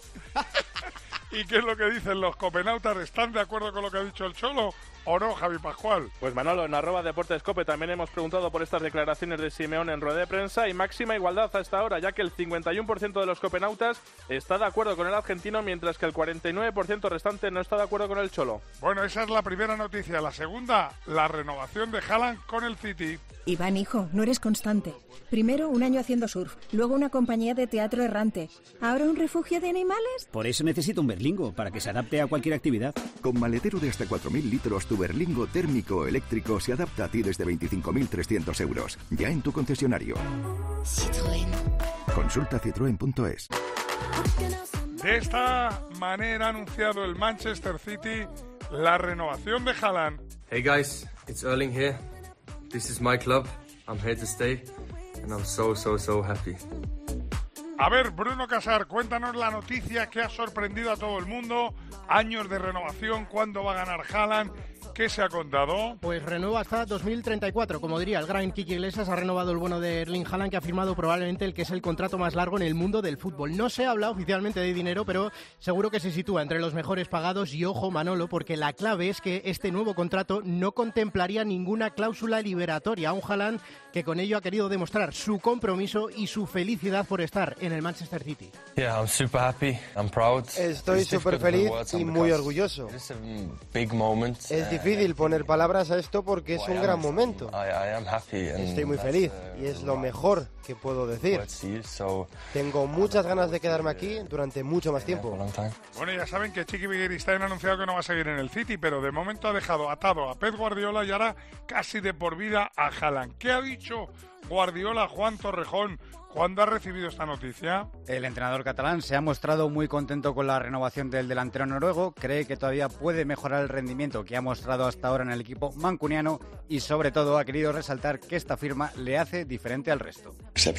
¿Y qué es lo que dicen los copenautas? ¿Están de acuerdo con lo que ha dicho el Cholo o no, Javi Pascual? Pues Manolo, en arroba Deportes Cope también hemos preguntado por estas declaraciones de Simeone en rueda de prensa y máxima igualdad hasta ahora, ya que el cincuenta y uno por ciento de los copenautas está de acuerdo con el argentino, mientras que el cuarenta y nueve por ciento restante no está de acuerdo con el Cholo. Bueno, esa es la primera noticia. La segunda, la renovación de Haaland con el City. Iván, hijo, no eres constante. Primero un año haciendo surf, luego una compañía de teatro errante, ahora un refugio de animales. Por eso necesito un Berlingo, para que se adapte a cualquier actividad. Con maletero de hasta cuatro mil litros, tu Berlingo térmico o eléctrico se adapta a ti desde veinticinco mil trescientos euros. Ya en tu concesionario. Citroën. Consulta citroen punto es. De esta manera ha anunciado el Manchester City la renovación de Haaland. Hey guys, it's Erling here. This is my club. I'm here to stay. And I'm so, so, so happy. A ver, Bruno Casar, cuéntanos la noticia que ha sorprendido a todo el mundo. Años de renovación, ¿cuándo va a ganar Haaland? ¿Qué se ha contado? Pues renueva hasta dos mil treinta y cuatro, como diría el gran Quique Iglesias, ha renovado el bueno de Erling Haaland, que ha firmado probablemente el que es el contrato más largo en el mundo del fútbol. No se habla oficialmente de dinero, pero seguro que se sitúa entre los mejores pagados. Y ojo, Manolo, porque la clave es que este nuevo contrato no contemplaría ninguna cláusula liberatoria a un Haaland que con ello ha querido demostrar su compromiso y su felicidad por estar en el Manchester City. Yeah, I'm super happy. I'm proud. Estoy súper feliz y muy orgulloso. Big moment. Es difícil poner palabras a esto porque es un gran momento. Estoy muy feliz y es lo mejor que puedo decir. Tengo muchas ganas de quedarme aquí durante mucho más tiempo. Bueno, ya saben que Chiqui Begiristain ha anunciado que no va a seguir en el City, pero de momento ha dejado atado a Pep Guardiola y ahora casi de por vida a Haaland. ¿Qué ha dicho Guardiola, Juan Torrejón, cuando ha recibido esta noticia? El entrenador catalán se ha mostrado muy contento con la renovación del delantero noruego, cree que todavía puede mejorar el rendimiento que ha mostrado hasta ahora en el equipo mancuniano y sobre todo ha querido resaltar que esta firma le hace diferente al resto.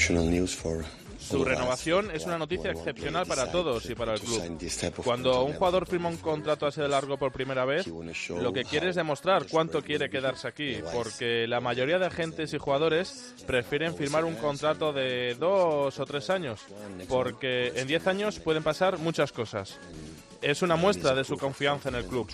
Su renovación es una noticia excepcional para todos y para el club. Cuando un jugador firma un contrato así de largo por primera vez, lo que quiere es demostrar cuánto quiere quedarse aquí, porque la mayoría de agentes y jugadores prefieren firmar un contrato de dos o tres años, porque en diez años pueden pasar muchas cosas. Es una muestra de su confianza en el club.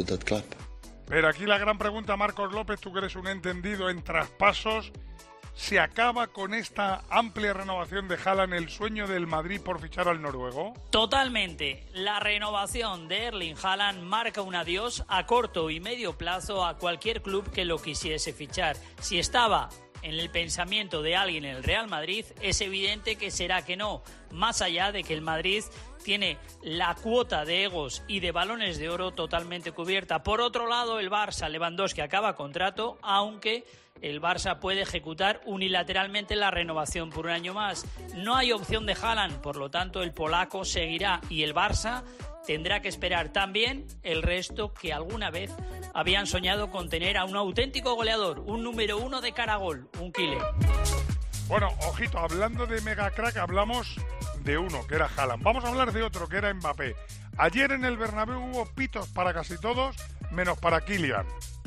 Pero aquí la gran pregunta, Marcos López, tú que eres un entendido en traspasos, ¿se acaba con esta amplia renovación de Haaland el sueño del Madrid por fichar al noruego? Totalmente. La renovación de Erling Haaland marca un adiós a corto y medio plazo a cualquier club que lo quisiese fichar. Si estaba en el pensamiento de alguien en el Real Madrid, es evidente que será que no, más allá de que el Madrid tiene la cuota de egos y de balones de oro totalmente cubierta. Por otro lado, el Barça, Lewandowski acaba contrato, aunque el Barça puede ejecutar unilateralmente la renovación por un año más. No hay opción de Haaland, por lo tanto el polaco seguirá y el Barça tendrá que esperar también el resto que alguna vez habían soñado con tener a un auténtico goleador, un número uno de cara a gol, un killer. Bueno, ojito, hablando de mega crack, hablamos de uno, que era Haaland. Vamos a hablar de otro, que era Mbappé. Ayer en el Bernabéu hubo pitos para casi todos, menos para Kylian.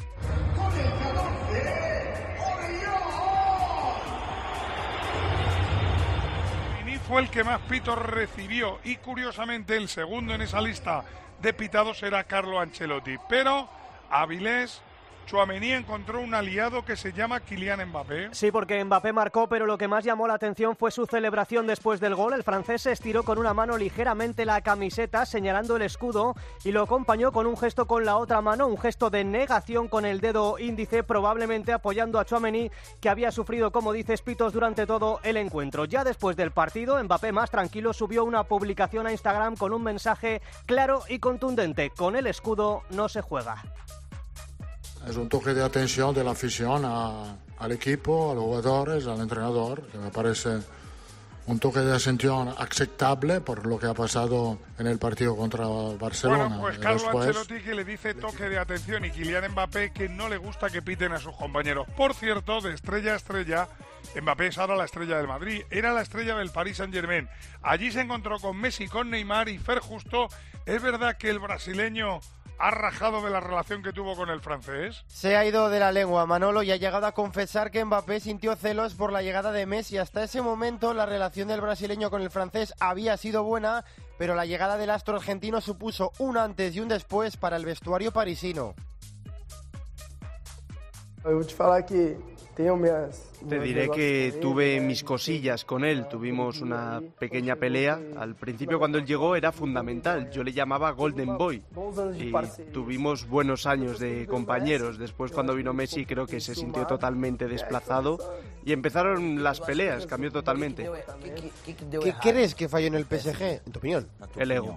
Vini fue el que más pitos recibió y, curiosamente, el segundo en esa lista de pitados era Carlo Ancelotti. Pero Avilés, Tchouaméni encontró un aliado que se llama Kylian Mbappé. Sí, porque Mbappé marcó, pero lo que más llamó la atención fue su celebración después del gol. El francés se estiró con una mano ligeramente la camiseta, señalando el escudo, y lo acompañó con un gesto con la otra mano, un gesto de negación con el dedo índice, probablemente apoyando a Tchouaméni, que había sufrido, como dices, pitos durante todo el encuentro. Ya después del partido, Mbappé, más tranquilo, subió una publicación a Instagram con un mensaje claro y contundente: con el escudo no se juega. Es un toque de atención de la afición a, al equipo, a los jugadores, al entrenador, que me parece un toque de atención aceptable por lo que ha pasado en el partido contra Barcelona. Bueno, pues Carlo después... Ancelotti, que le dice toque de atención, y Kylian Mbappé, que no le gusta que piten a sus compañeros. Por cierto, de estrella a estrella, Mbappé es ahora la estrella del Madrid, era la estrella del Paris Saint-Germain. Allí se encontró con Messi, con Neymar y Fer Justo. Es verdad que el brasileño ha rajado de la relación que tuvo con el francés. Se ha ido de la lengua, Manolo, y ha llegado a confesar que Mbappé sintió celos por la llegada de Messi. Hasta ese momento la relación del brasileño con el francés había sido buena, pero la llegada del astro argentino supuso un antes y un después para el vestuario parisino. Te diré que tuve mis cosillas con él, tuvimos una pequeña pelea. Al principio cuando él llegó era fundamental, yo le llamaba Golden Boy y tuvimos buenos años de compañeros. Después cuando vino Messi creo que se sintió totalmente desplazado y empezaron las peleas, cambió totalmente. ¿Qué crees que falló en el P S G, en tu opinión? El ego.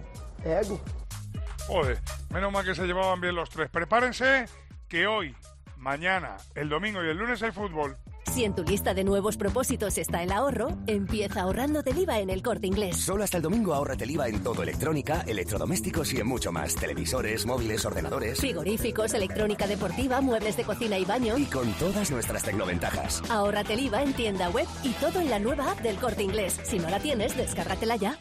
Joder, menos mal que se llevaban bien los tres. Prepárense que hoy, mañana, el domingo y el lunes hay fútbol. Si en tu lista de nuevos propósitos está el ahorro, empieza ahorrando del I V A en El Corte Inglés. Solo hasta el domingo ahórrate el I V A en todo: electrónica, electrodomésticos y en mucho más. Televisores, móviles, ordenadores, frigoríficos, electrónica deportiva, muebles de cocina y baño. Y con todas nuestras tecnoventajas. Ahórrate el I V A en tienda web y todo en la nueva app del Corte Inglés. Si no la tienes, descárgatela ya.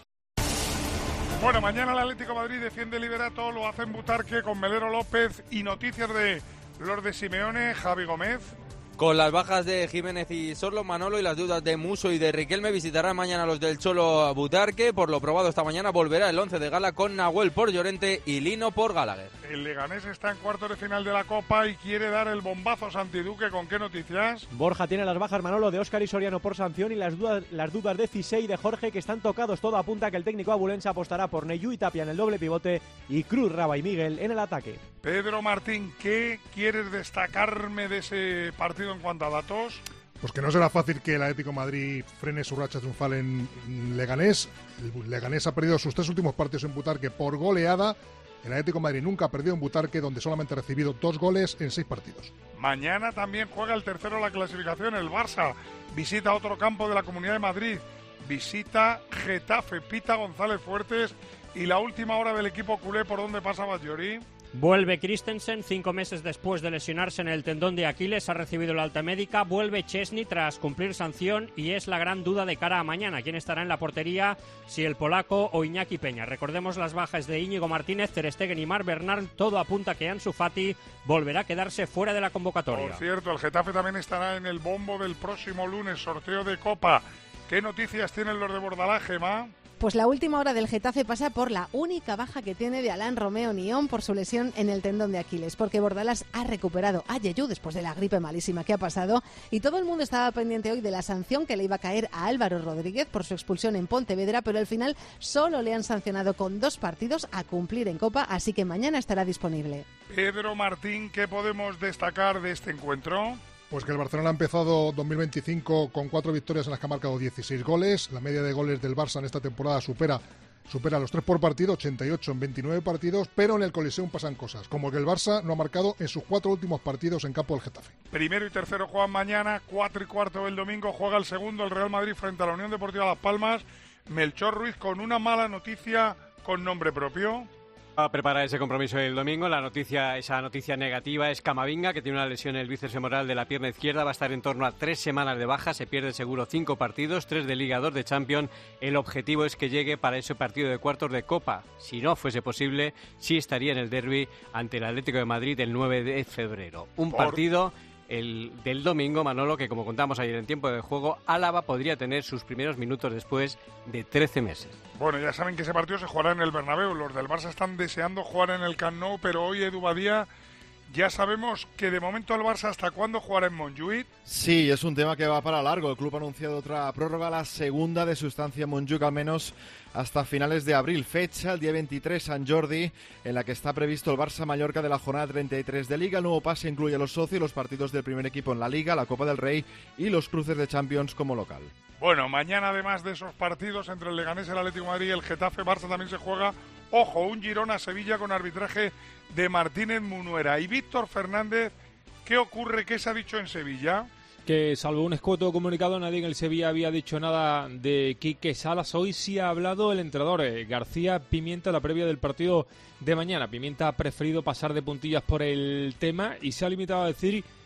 Bueno, mañana el Atlético de Madrid defiende el liderato, lo hace en Butarque con Melero López y noticias de los de Simeone, Javi Gómez. Con las bajas de Jiménez y Sorlo, Manolo, y las dudas de Muso y de Riquelme, visitarán mañana los del Cholo a Butarque. Por lo probado esta mañana volverá el once de gala con Nahuel por Llorente y Lino por Gallagher. El Leganés está en cuartos de final de la Copa y quiere dar el bombazo Santiduque. ¿Con qué noticias? Borja tiene las bajas, Manolo, de Óscar y Soriano por sanción y las dudas, las dudas de Cisey y de Jorge, que están tocados. Todo apunta a que el técnico abulense apostará por Neyu y Tapia en el doble pivote y Cruz, Raba y Miguel en el ataque. Pedro Martín, ¿qué quieres destacarme de ese partido en cuanto a datos? Pues que no será fácil que el Atlético de Madrid frene su racha triunfal en Leganés. El Leganés ha perdido sus tres últimos partidos en Butarque por goleada. El Atlético de Madrid nunca ha perdido en Butarque, donde solamente ha recibido dos goles en seis partidos. Mañana también juega el tercero de la clasificación, el Barça. Visita otro campo de la Comunidad de Madrid. Visita Getafe, Pita González Fuertes. Y la última hora del equipo culé, ¿por dónde pasa Batllori? Vuelve Christensen, cinco meses después de lesionarse en el tendón de Aquiles, ha recibido la alta médica. Vuelve Chesney tras cumplir sanción y es la gran duda de cara a mañana. ¿Quién estará en la portería? Si el polaco o Iñaki Peña. Recordemos las bajas de Íñigo Martínez, Ter Stegen y Marc Bernal. Todo apunta a que Ansu Fati volverá a quedarse fuera de la convocatoria. Por cierto, el Getafe también estará en el bombo del próximo lunes, sorteo de Copa. ¿Qué noticias tienen los de Bordalás, Ma? Pues la última hora del Getafe pasa por la única baja que tiene de Alain Romeo Nión por su lesión en el tendón de Aquiles, porque Bordalás ha recuperado a Yeyu después de la gripe malísima que ha pasado y todo el mundo estaba pendiente hoy de la sanción que le iba a caer a Álvaro Rodríguez por su expulsión en Pontevedra, pero al final solo le han sancionado con dos partidos a cumplir en Copa, así que mañana estará disponible. Pedro Martín, ¿qué podemos destacar de este encuentro? Pues que el Barcelona ha empezado dos mil veinticinco con cuatro victorias en las que ha marcado dieciséis goles. La media de goles del Barça en esta temporada supera, supera los tres por partido, ochenta y ocho en veintinueve partidos, pero en el Coliseum pasan cosas, como que el Barça no ha marcado en sus cuatro últimos partidos en campo del Getafe. Primero y tercero juegan mañana, cuatro y cuarto el domingo juega el segundo, el Real Madrid frente a la Unión Deportiva Las Palmas. Melchor Ruiz con una mala noticia con nombre propio. A preparar ese compromiso el domingo. La noticia, esa noticia negativa es Camavinga, que tiene una lesión en el bíceps femoral de la pierna izquierda. Va a estar en torno a tres semanas de baja. Se pierde seguro cinco partidos, tres de Liga, dos de Champions. El objetivo es que llegue para ese partido de cuartos de Copa. Si no fuese posible, sí estaría en el derbi ante el Atlético de Madrid el nueve de febrero. Un Por... partido... El del domingo, Manolo, que como contamos ayer en tiempo de juego, Álava podría tener sus primeros minutos después de trece meses. Bueno, ya saben que ese partido se jugará en el Bernabéu. Los del Barça están deseando jugar en el Camp Nou, pero hoy, Edu Badía, ya sabemos que de momento el Barça hasta cuándo jugará en Montjuïc. Sí, es un tema que va para largo. El club ha anunciado otra prórroga, la segunda de su estancia en Montjuïc, al menos hasta finales de abril. Fecha, el día veintitrés, San Jordi, en la que está previsto el Barça-Mallorca de la jornada treinta y tres de Liga. El nuevo pase incluye a los socios, los partidos del primer equipo en la Liga, la Copa del Rey y los cruces de Champions como local. Bueno, mañana además de esos partidos entre el Leganés, el Atlético de Madrid y el Getafe, Barça también se juega, ojo, un Girona-Sevilla con arbitraje de Martínez Munuera. Y Víctor Fernández, ¿qué ocurre? ¿Qué se ha dicho en Sevilla? Que salvo un escueto comunicado, nadie en el Sevilla había dicho nada de Quique Salas. Hoy sí ha hablado el entrenador eh, García Pimienta, la previa del partido de mañana. Pimienta ha preferido pasar de puntillas por el tema y se ha limitado a decir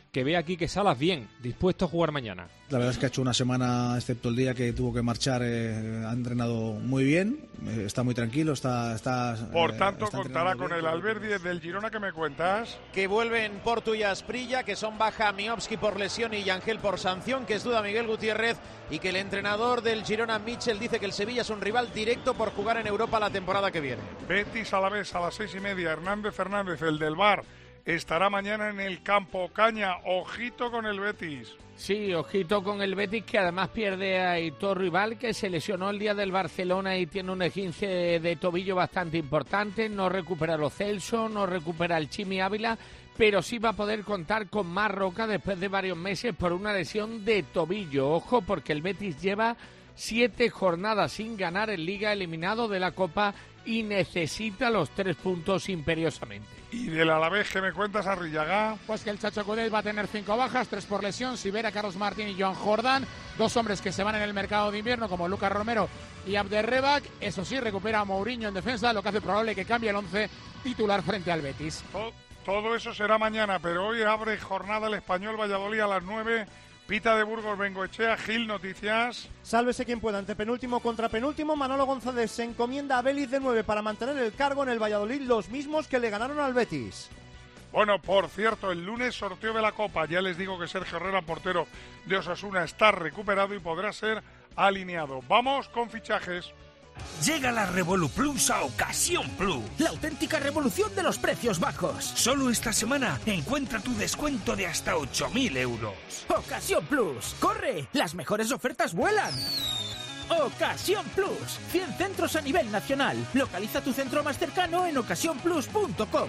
que ve a Quique Salas bien, dispuesto a jugar mañana. La verdad es que ha hecho una semana, excepto el día que tuvo que marchar, eh, ha entrenado muy bien, eh, está muy tranquilo, está... está Por eh, tanto, está contará con bien. el Albert Díez del Girona, que me cuentas. Que vuelven Portu y Asprilla, que son baja Miovski por lesión y Yangel por sanción, que es duda Miguel Gutiérrez, y que el entrenador del Girona, Mitchell, dice que el Sevilla es un rival directo por jugar en Europa la temporada que viene. Betis a la vez a las seis y media. Hernández Fernández, el del Bar, estará mañana en el Campo Caña. Ojito con el Betis. Sí, ojito con el Betis, que además pierde a Aitor Rival, que se lesionó el día del Barcelona y tiene un esguince de tobillo bastante importante. No recupera Lo Celso, no recupera el Chimi Ávila, pero sí va a poder contar con Marc Roca después de varios meses por una lesión de tobillo. Ojo, porque el Betis lleva siete jornadas sin ganar en Liga, eliminado de la Copa, y necesita los tres puntos imperiosamente. Y del Alavés, que me cuentas, Arrillaga. Pues que el Chacho Coudet va a tener cinco bajas, tres por lesión, Sibera, Carlos Martín y Joan Jordán, dos hombres que se van en el mercado de invierno como Lucas Romero y Abderrebak. Eso sí, recupera a Mourinho en defensa, lo que hace probable que cambie el once titular frente al Betis. Todo, todo eso será mañana, pero hoy abre jornada el Español Valladolid a las nueve. Pita de Burgos, Bengoechea, Gil, noticias. Sálvese quien pueda, ante penúltimo contra penúltimo. Manolo González se encomienda a Vélez de nueve para mantener el cargo en el Valladolid, los mismos que le ganaron al Betis. Bueno, por cierto, el lunes sorteo de la Copa. Ya les digo que Sergio Herrera, portero de Osasuna, está recuperado y podrá ser alineado. Vamos con fichajes. Llega la Revolu Plus a Ocasión Plus, la auténtica revolución de los precios bajos. Solo esta semana encuentra tu descuento de hasta ocho mil euros. Ocasión Plus, ¡corre! Las mejores ofertas vuelan. Ocasión Plus, cien centros a nivel nacional. Localiza tu centro más cercano en ocasión plus punto com.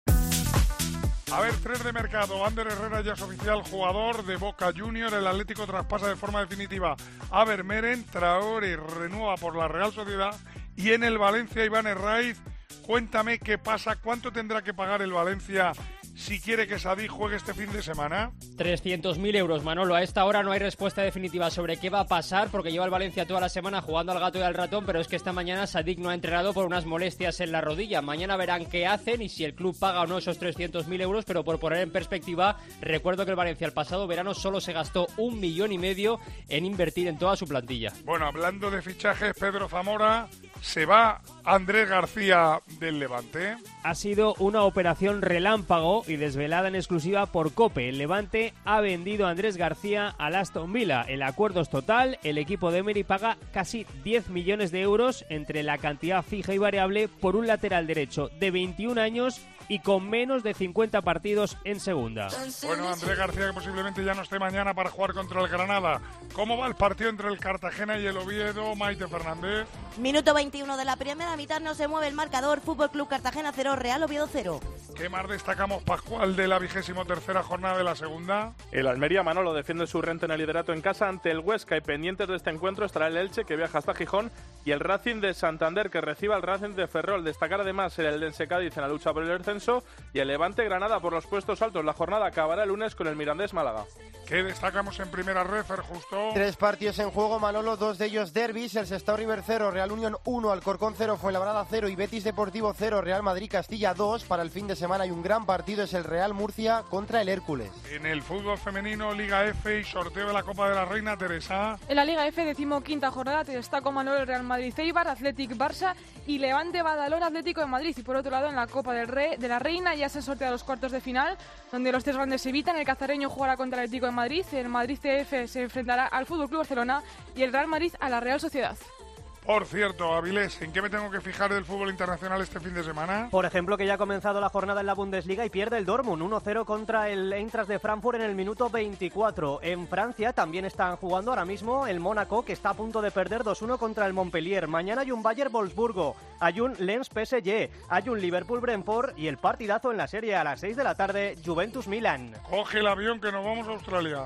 A ver, tres de mercado. Ander Herrera ya es oficial jugador de Boca Junior. El Atlético traspasa de forma definitiva a Vermeeren. Traoré renueva por la Real Sociedad. Y en el Valencia, Iván Herraiz, cuéntame qué pasa. ¿Cuánto tendrá que pagar el Valencia si quiere que Sadik juegue este fin de semana? trescientos mil euros, Manolo. A esta hora no hay respuesta definitiva sobre qué va a pasar, porque lleva el Valencia toda la semana jugando al gato y al ratón, pero es que esta mañana Sadik no ha entrenado por unas molestias en la rodilla. Mañana verán qué hacen y si el club paga o no esos trescientos mil euros, pero por poner en perspectiva, recuerdo que el Valencia el pasado verano solo se gastó un millón y medio en invertir en toda su plantilla. Bueno, hablando de fichajes, Pedro Zamora, se va Andrés García del Levante. Ha sido una operación relámpago y desvelada en exclusiva por COPE. El Levante ha vendido a Andrés García al Aston Villa. El acuerdo es total. El equipo de Emery paga casi diez millones de euros entre la cantidad fija y variable por un lateral derecho de veintiún años y con menos de cincuenta partidos en segunda. Bueno, Andrés García, que posiblemente ya no esté mañana para jugar contra el Granada. ¿Cómo va el partido entre el Cartagena y el Oviedo, Maite Fernández? Minuto veintiuno de la primera mitad, no se mueve el marcador. Fútbol Club Cartagena cero, Real Oviedo cero. ¿Qué más destacamos, Pascual, de la vigésimo tercera jornada de la segunda? El Almería, Manolo, defiende su renta en el liderato en casa ante el Huesca, y pendientes de este encuentro estará el Elche, que viaja hasta Gijón, y el Racing de Santander, que recibe al Racing de Ferrol. Destacar además el Eldense Cádiz en la lucha por el descenso y el Levante Granada por los puestos altos. La jornada acabará el lunes con el Mirandés Málaga. ¿Qué destacamos en primera red, Fer Justo? Tres partidos en juego, Manolo, dos de ellos derbis. El Sestao River cero, Real Unión uno, Alcorcón cero, Fuenlabrada cero y Betis Deportivo cero, Real Madrid Castilla dos. Para el fin de semana hay un gran partido, es el Real Murcia contra el Hércules. En el fútbol femenino, Liga F y sorteo de la Copa de la Reina, Teresa. En la Liga F, decimoquinta jornada, te destaco, Manolo, el Real Madrid Eibar, Athletic Barça y Levante Badalona Atlético de Madrid. Y por otro lado, en la Copa del Rey, de la Reina ya se han sorteado los cuartos de final, donde los tres grandes se evitan. El cazareño jugará contra el Atlético de Madrid, el Madrid C F se enfrentará al Fútbol Club Barcelona y el Real Madrid a la Real Sociedad. Por cierto, Avilés, ¿en qué me tengo que fijar del fútbol internacional este fin de semana? Por ejemplo, que ya ha comenzado la jornada en la Bundesliga y pierde el Dortmund uno cero contra el Eintracht de Frankfurt en el minuto veinticuatro. En Francia también están jugando ahora mismo el Mónaco, que está a punto de perder dos uno contra el Montpellier. Mañana hay un Bayern-Wolfsburgo, hay un Lens-P S G, hay un Liverpool-Brentford y el partidazo en la Serie a las seis de la tarde, Juventus-Milan. Coge el avión que nos vamos a Australia.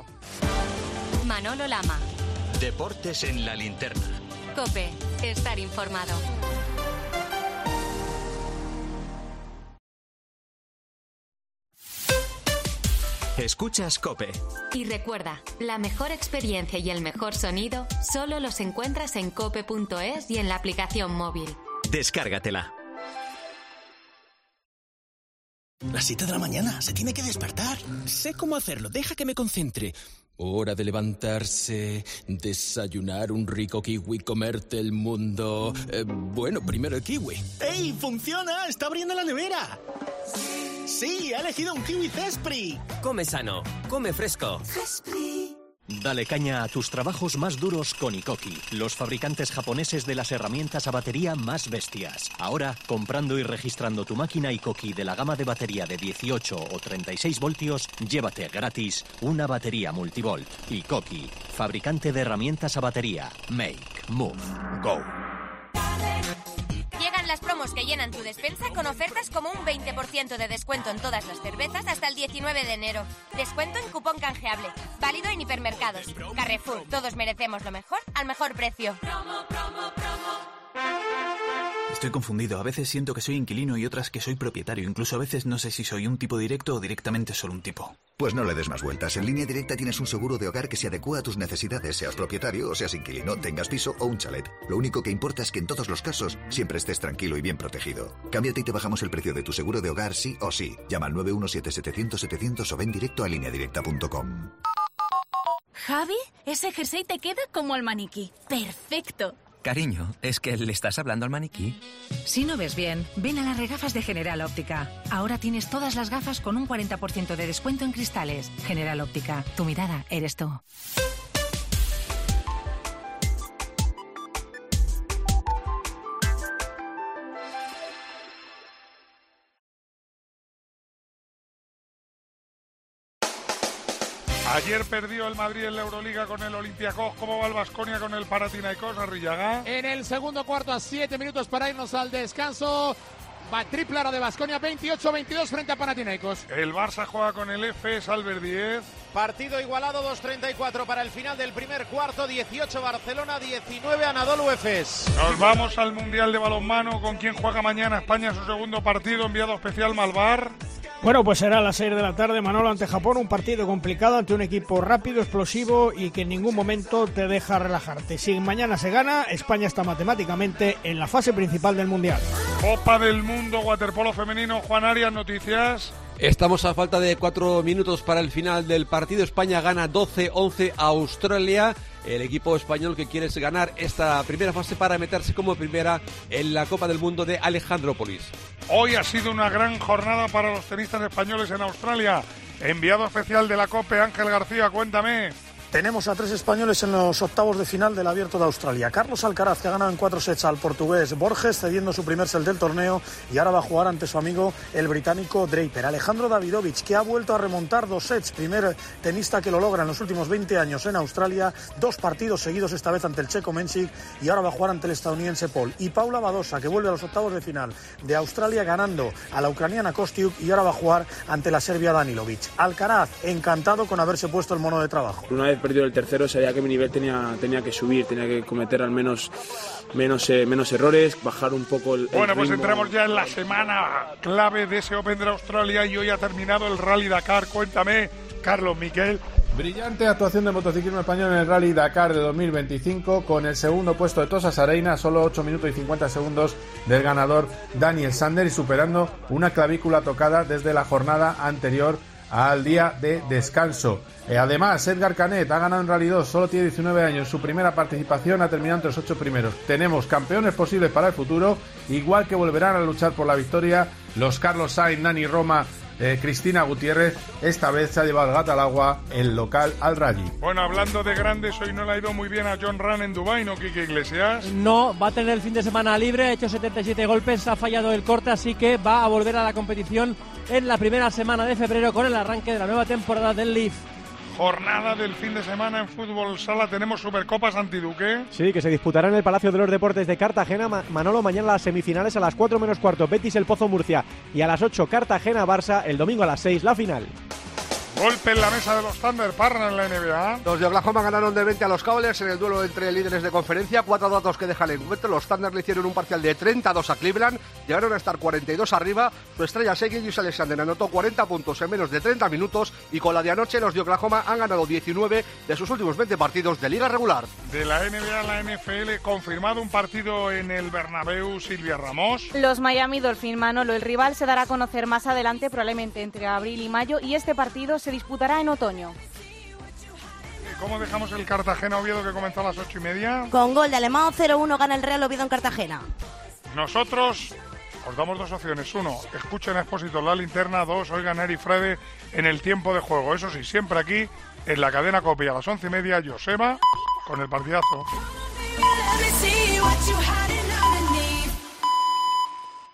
Manolo Lama. Deportes en la linterna. COPE, estar informado. Escuchas COPE. Y recuerda, la mejor experiencia y el mejor sonido solo los encuentras en cope punto es y en la aplicación móvil. Descárgatela. Las siete de la mañana, se tiene que despertar. Sé cómo hacerlo, deja que me concentre. Hora de levantarse, desayunar un rico kiwi, comerte el mundo... Eh, bueno, primero el kiwi. ¡Ey, funciona! ¡Está abriendo la nevera! ¡Sí, ha elegido un kiwi Zespri! Come sano, come fresco. Zespri. Dale caña a tus trabajos más duros con Ikoki, los fabricantes japoneses de las herramientas a batería más bestias. Ahora, comprando y registrando tu máquina Ikoki de la gama de batería de dieciocho o treinta y seis voltios, llévate gratis una batería multivolt. Ikoki, fabricante de herramientas a batería. Make, move, go. Llegan las promos que llenan tu despensa con ofertas como un veinte por ciento de descuento en todas las cervezas hasta el diecinueve de enero. Descuento en cupón canjeable. Válido en hipermercados. Carrefour. Todos merecemos lo mejor al mejor precio. Promo, promo, promo. Estoy confundido. A veces siento que soy inquilino y otras que soy propietario. Incluso a veces no sé si soy un tipo directo o directamente solo un tipo. Pues no le des más vueltas. En Línea Directa tienes un seguro de hogar que se adecúa a tus necesidades, seas propietario o seas inquilino, tengas piso o un chalet. Lo único que importa es que en todos los casos siempre estés tranquilo y bien protegido. Cámbiate y te bajamos el precio de tu seguro de hogar sí o sí. Llama al nueve uno siete setecientos setecientos o ven directo a línea directa punto com. Javi, ese jersey te queda como al maniquí. ¡Perfecto! Cariño, ¿es que le estás hablando al maniquí? Si no ves bien, ven a las regafas de General Óptica. Ahora tienes todas las gafas con un cuarenta por ciento de descuento en cristales. General Óptica, tu mirada eres tú. Ayer perdió el Madrid en la Euroliga con el Olympiacos. ¿Cómo va el Baskonia con el Panathinaikos, Arrillaga? En el segundo cuarto, a siete minutos para irnos al descanso. Va triple aro de Baskonia, veintiocho veintidós frente a Panathinaikos. El Barça juega con el F S Albert diez. Partido igualado, dos treinta y cuatro para el final del primer cuarto. dieciocho Barcelona, diecinueve Anadolu Efes. Nos vamos al Mundial de Balonmano. ¿Con quién juega mañana España su segundo partido? Enviado especial Malvar. Bueno, pues será a las seis de la tarde, Manolo, ante Japón, un partido complicado ante un equipo rápido, explosivo y que en ningún momento te deja relajarte. Si mañana se gana, España está matemáticamente en la fase principal del Mundial. Copa del Mundo, waterpolo femenino, Juan Arias, noticias. Estamos a falta de cuatro minutos para el final del partido. España gana doce once a Australia. El equipo español que quiere ganar esta primera fase para meterse como primera en la Copa del Mundo de Alejandrópolis. Hoy ha sido una gran jornada para los tenistas españoles en Australia. Enviado especial de la COPE, Ángel García, cuéntame. Tenemos a tres españoles en los octavos de final del Abierto de Australia. Carlos Alcaraz, que ha ganado en cuatro sets al portugués Borges, cediendo su primer set del torneo, y ahora va a jugar ante su amigo el británico Draper. Alejandro Davidovich, que ha vuelto a remontar dos sets, primer tenista que lo logra en los últimos veinte años en Australia, dos partidos seguidos esta vez ante el checo Menchik, y ahora va a jugar ante el estadounidense Paul. Y Paula Badosa, que vuelve a los octavos de final de Australia ganando a la ucraniana Kostiuk, y ahora va a jugar ante la serbia Danilovic. Alcaraz, encantado con haberse puesto el mono de trabajo. Una vez perdido el tercero, sabía que mi nivel tenía, tenía que subir, tenía que cometer al menos menos, eh, menos errores, bajar un poco el, el Bueno, pues ritmo. entramos ya en la semana clave de ese Open de Australia y hoy ha terminado el Rally Dakar. Cuéntame, Carlos Miquel. Brillante actuación del motociclismo español en el Rally Dakar de dos mil veinticinco, con el segundo puesto de Tosas Areina, solo ocho minutos y cincuenta segundos del ganador Daniel Sander, y superando una clavícula tocada desde la jornada anterior al día de descanso. Eh, además, Edgar Canet ha ganado en Rally dos, solo tiene diecinueve años, su primera participación, ha terminado entre los ocho primeros. Tenemos campeones posibles para el futuro, igual que volverán a luchar por la victoria los Carlos Sainz, Nani Roma, eh, Cristina Gutiérrez. Esta vez se ha llevado el gato al agua el local Al Rally. Bueno, hablando de grandes, hoy no le ha ido muy bien a John Ram en Dubái, ¿no, Quique Iglesias? No, va a tener el fin de semana libre, ha hecho setenta y siete golpes, ha fallado el corte, así que va a volver a la competición en la primera semana de febrero con el arranque de la nueva temporada del Leaf. Jornada del fin de semana en fútbol sala, tenemos Supercopa Santiduque. Sí, que se disputará en el Palacio de los Deportes de Cartagena. Manolo, mañana las semifinales a las cuatro menos cuarto, Betis El Pozo Murcia, y a las ocho Cartagena Barça, el domingo a las seis la final. Golpe en la mesa de los Thunder, Parra, en la N B A. Los de Oklahoma ganaron de veinte a los Cavaliers en el duelo entre líderes de conferencia. Cuatro datos que dejan el encuentro. Los Thunder le hicieron un parcial de treinta a dos a Cleveland. Llegaron a estar cuarenta y dos arriba. Su estrella Shai Gilgeous-Alexander anotó cuarenta puntos en menos de treinta minutos. Y con la de anoche, los de Oklahoma han ganado diecinueve de sus últimos veinte partidos de liga regular. De la N B A a la N F L, confirmado un partido en el Bernabéu, Silvia Ramos. Los Miami Dolphins, Manolo, el rival se dará a conocer más adelante, probablemente entre abril y mayo, y este partido se disputará en otoño. ¿Cómo dejamos el Cartagena-Oviedo que comenzó a las ocho y media? Con gol de Alemán, cero uno gana el Real Oviedo en Cartagena. Nosotros os damos dos opciones. Uno, escuchen a Expósito La Linterna. Dos, oigan a Eri Frede en el tiempo de juego. Eso sí, siempre aquí, en la cadena COPE, a las once y media, Josema, con el partidazo.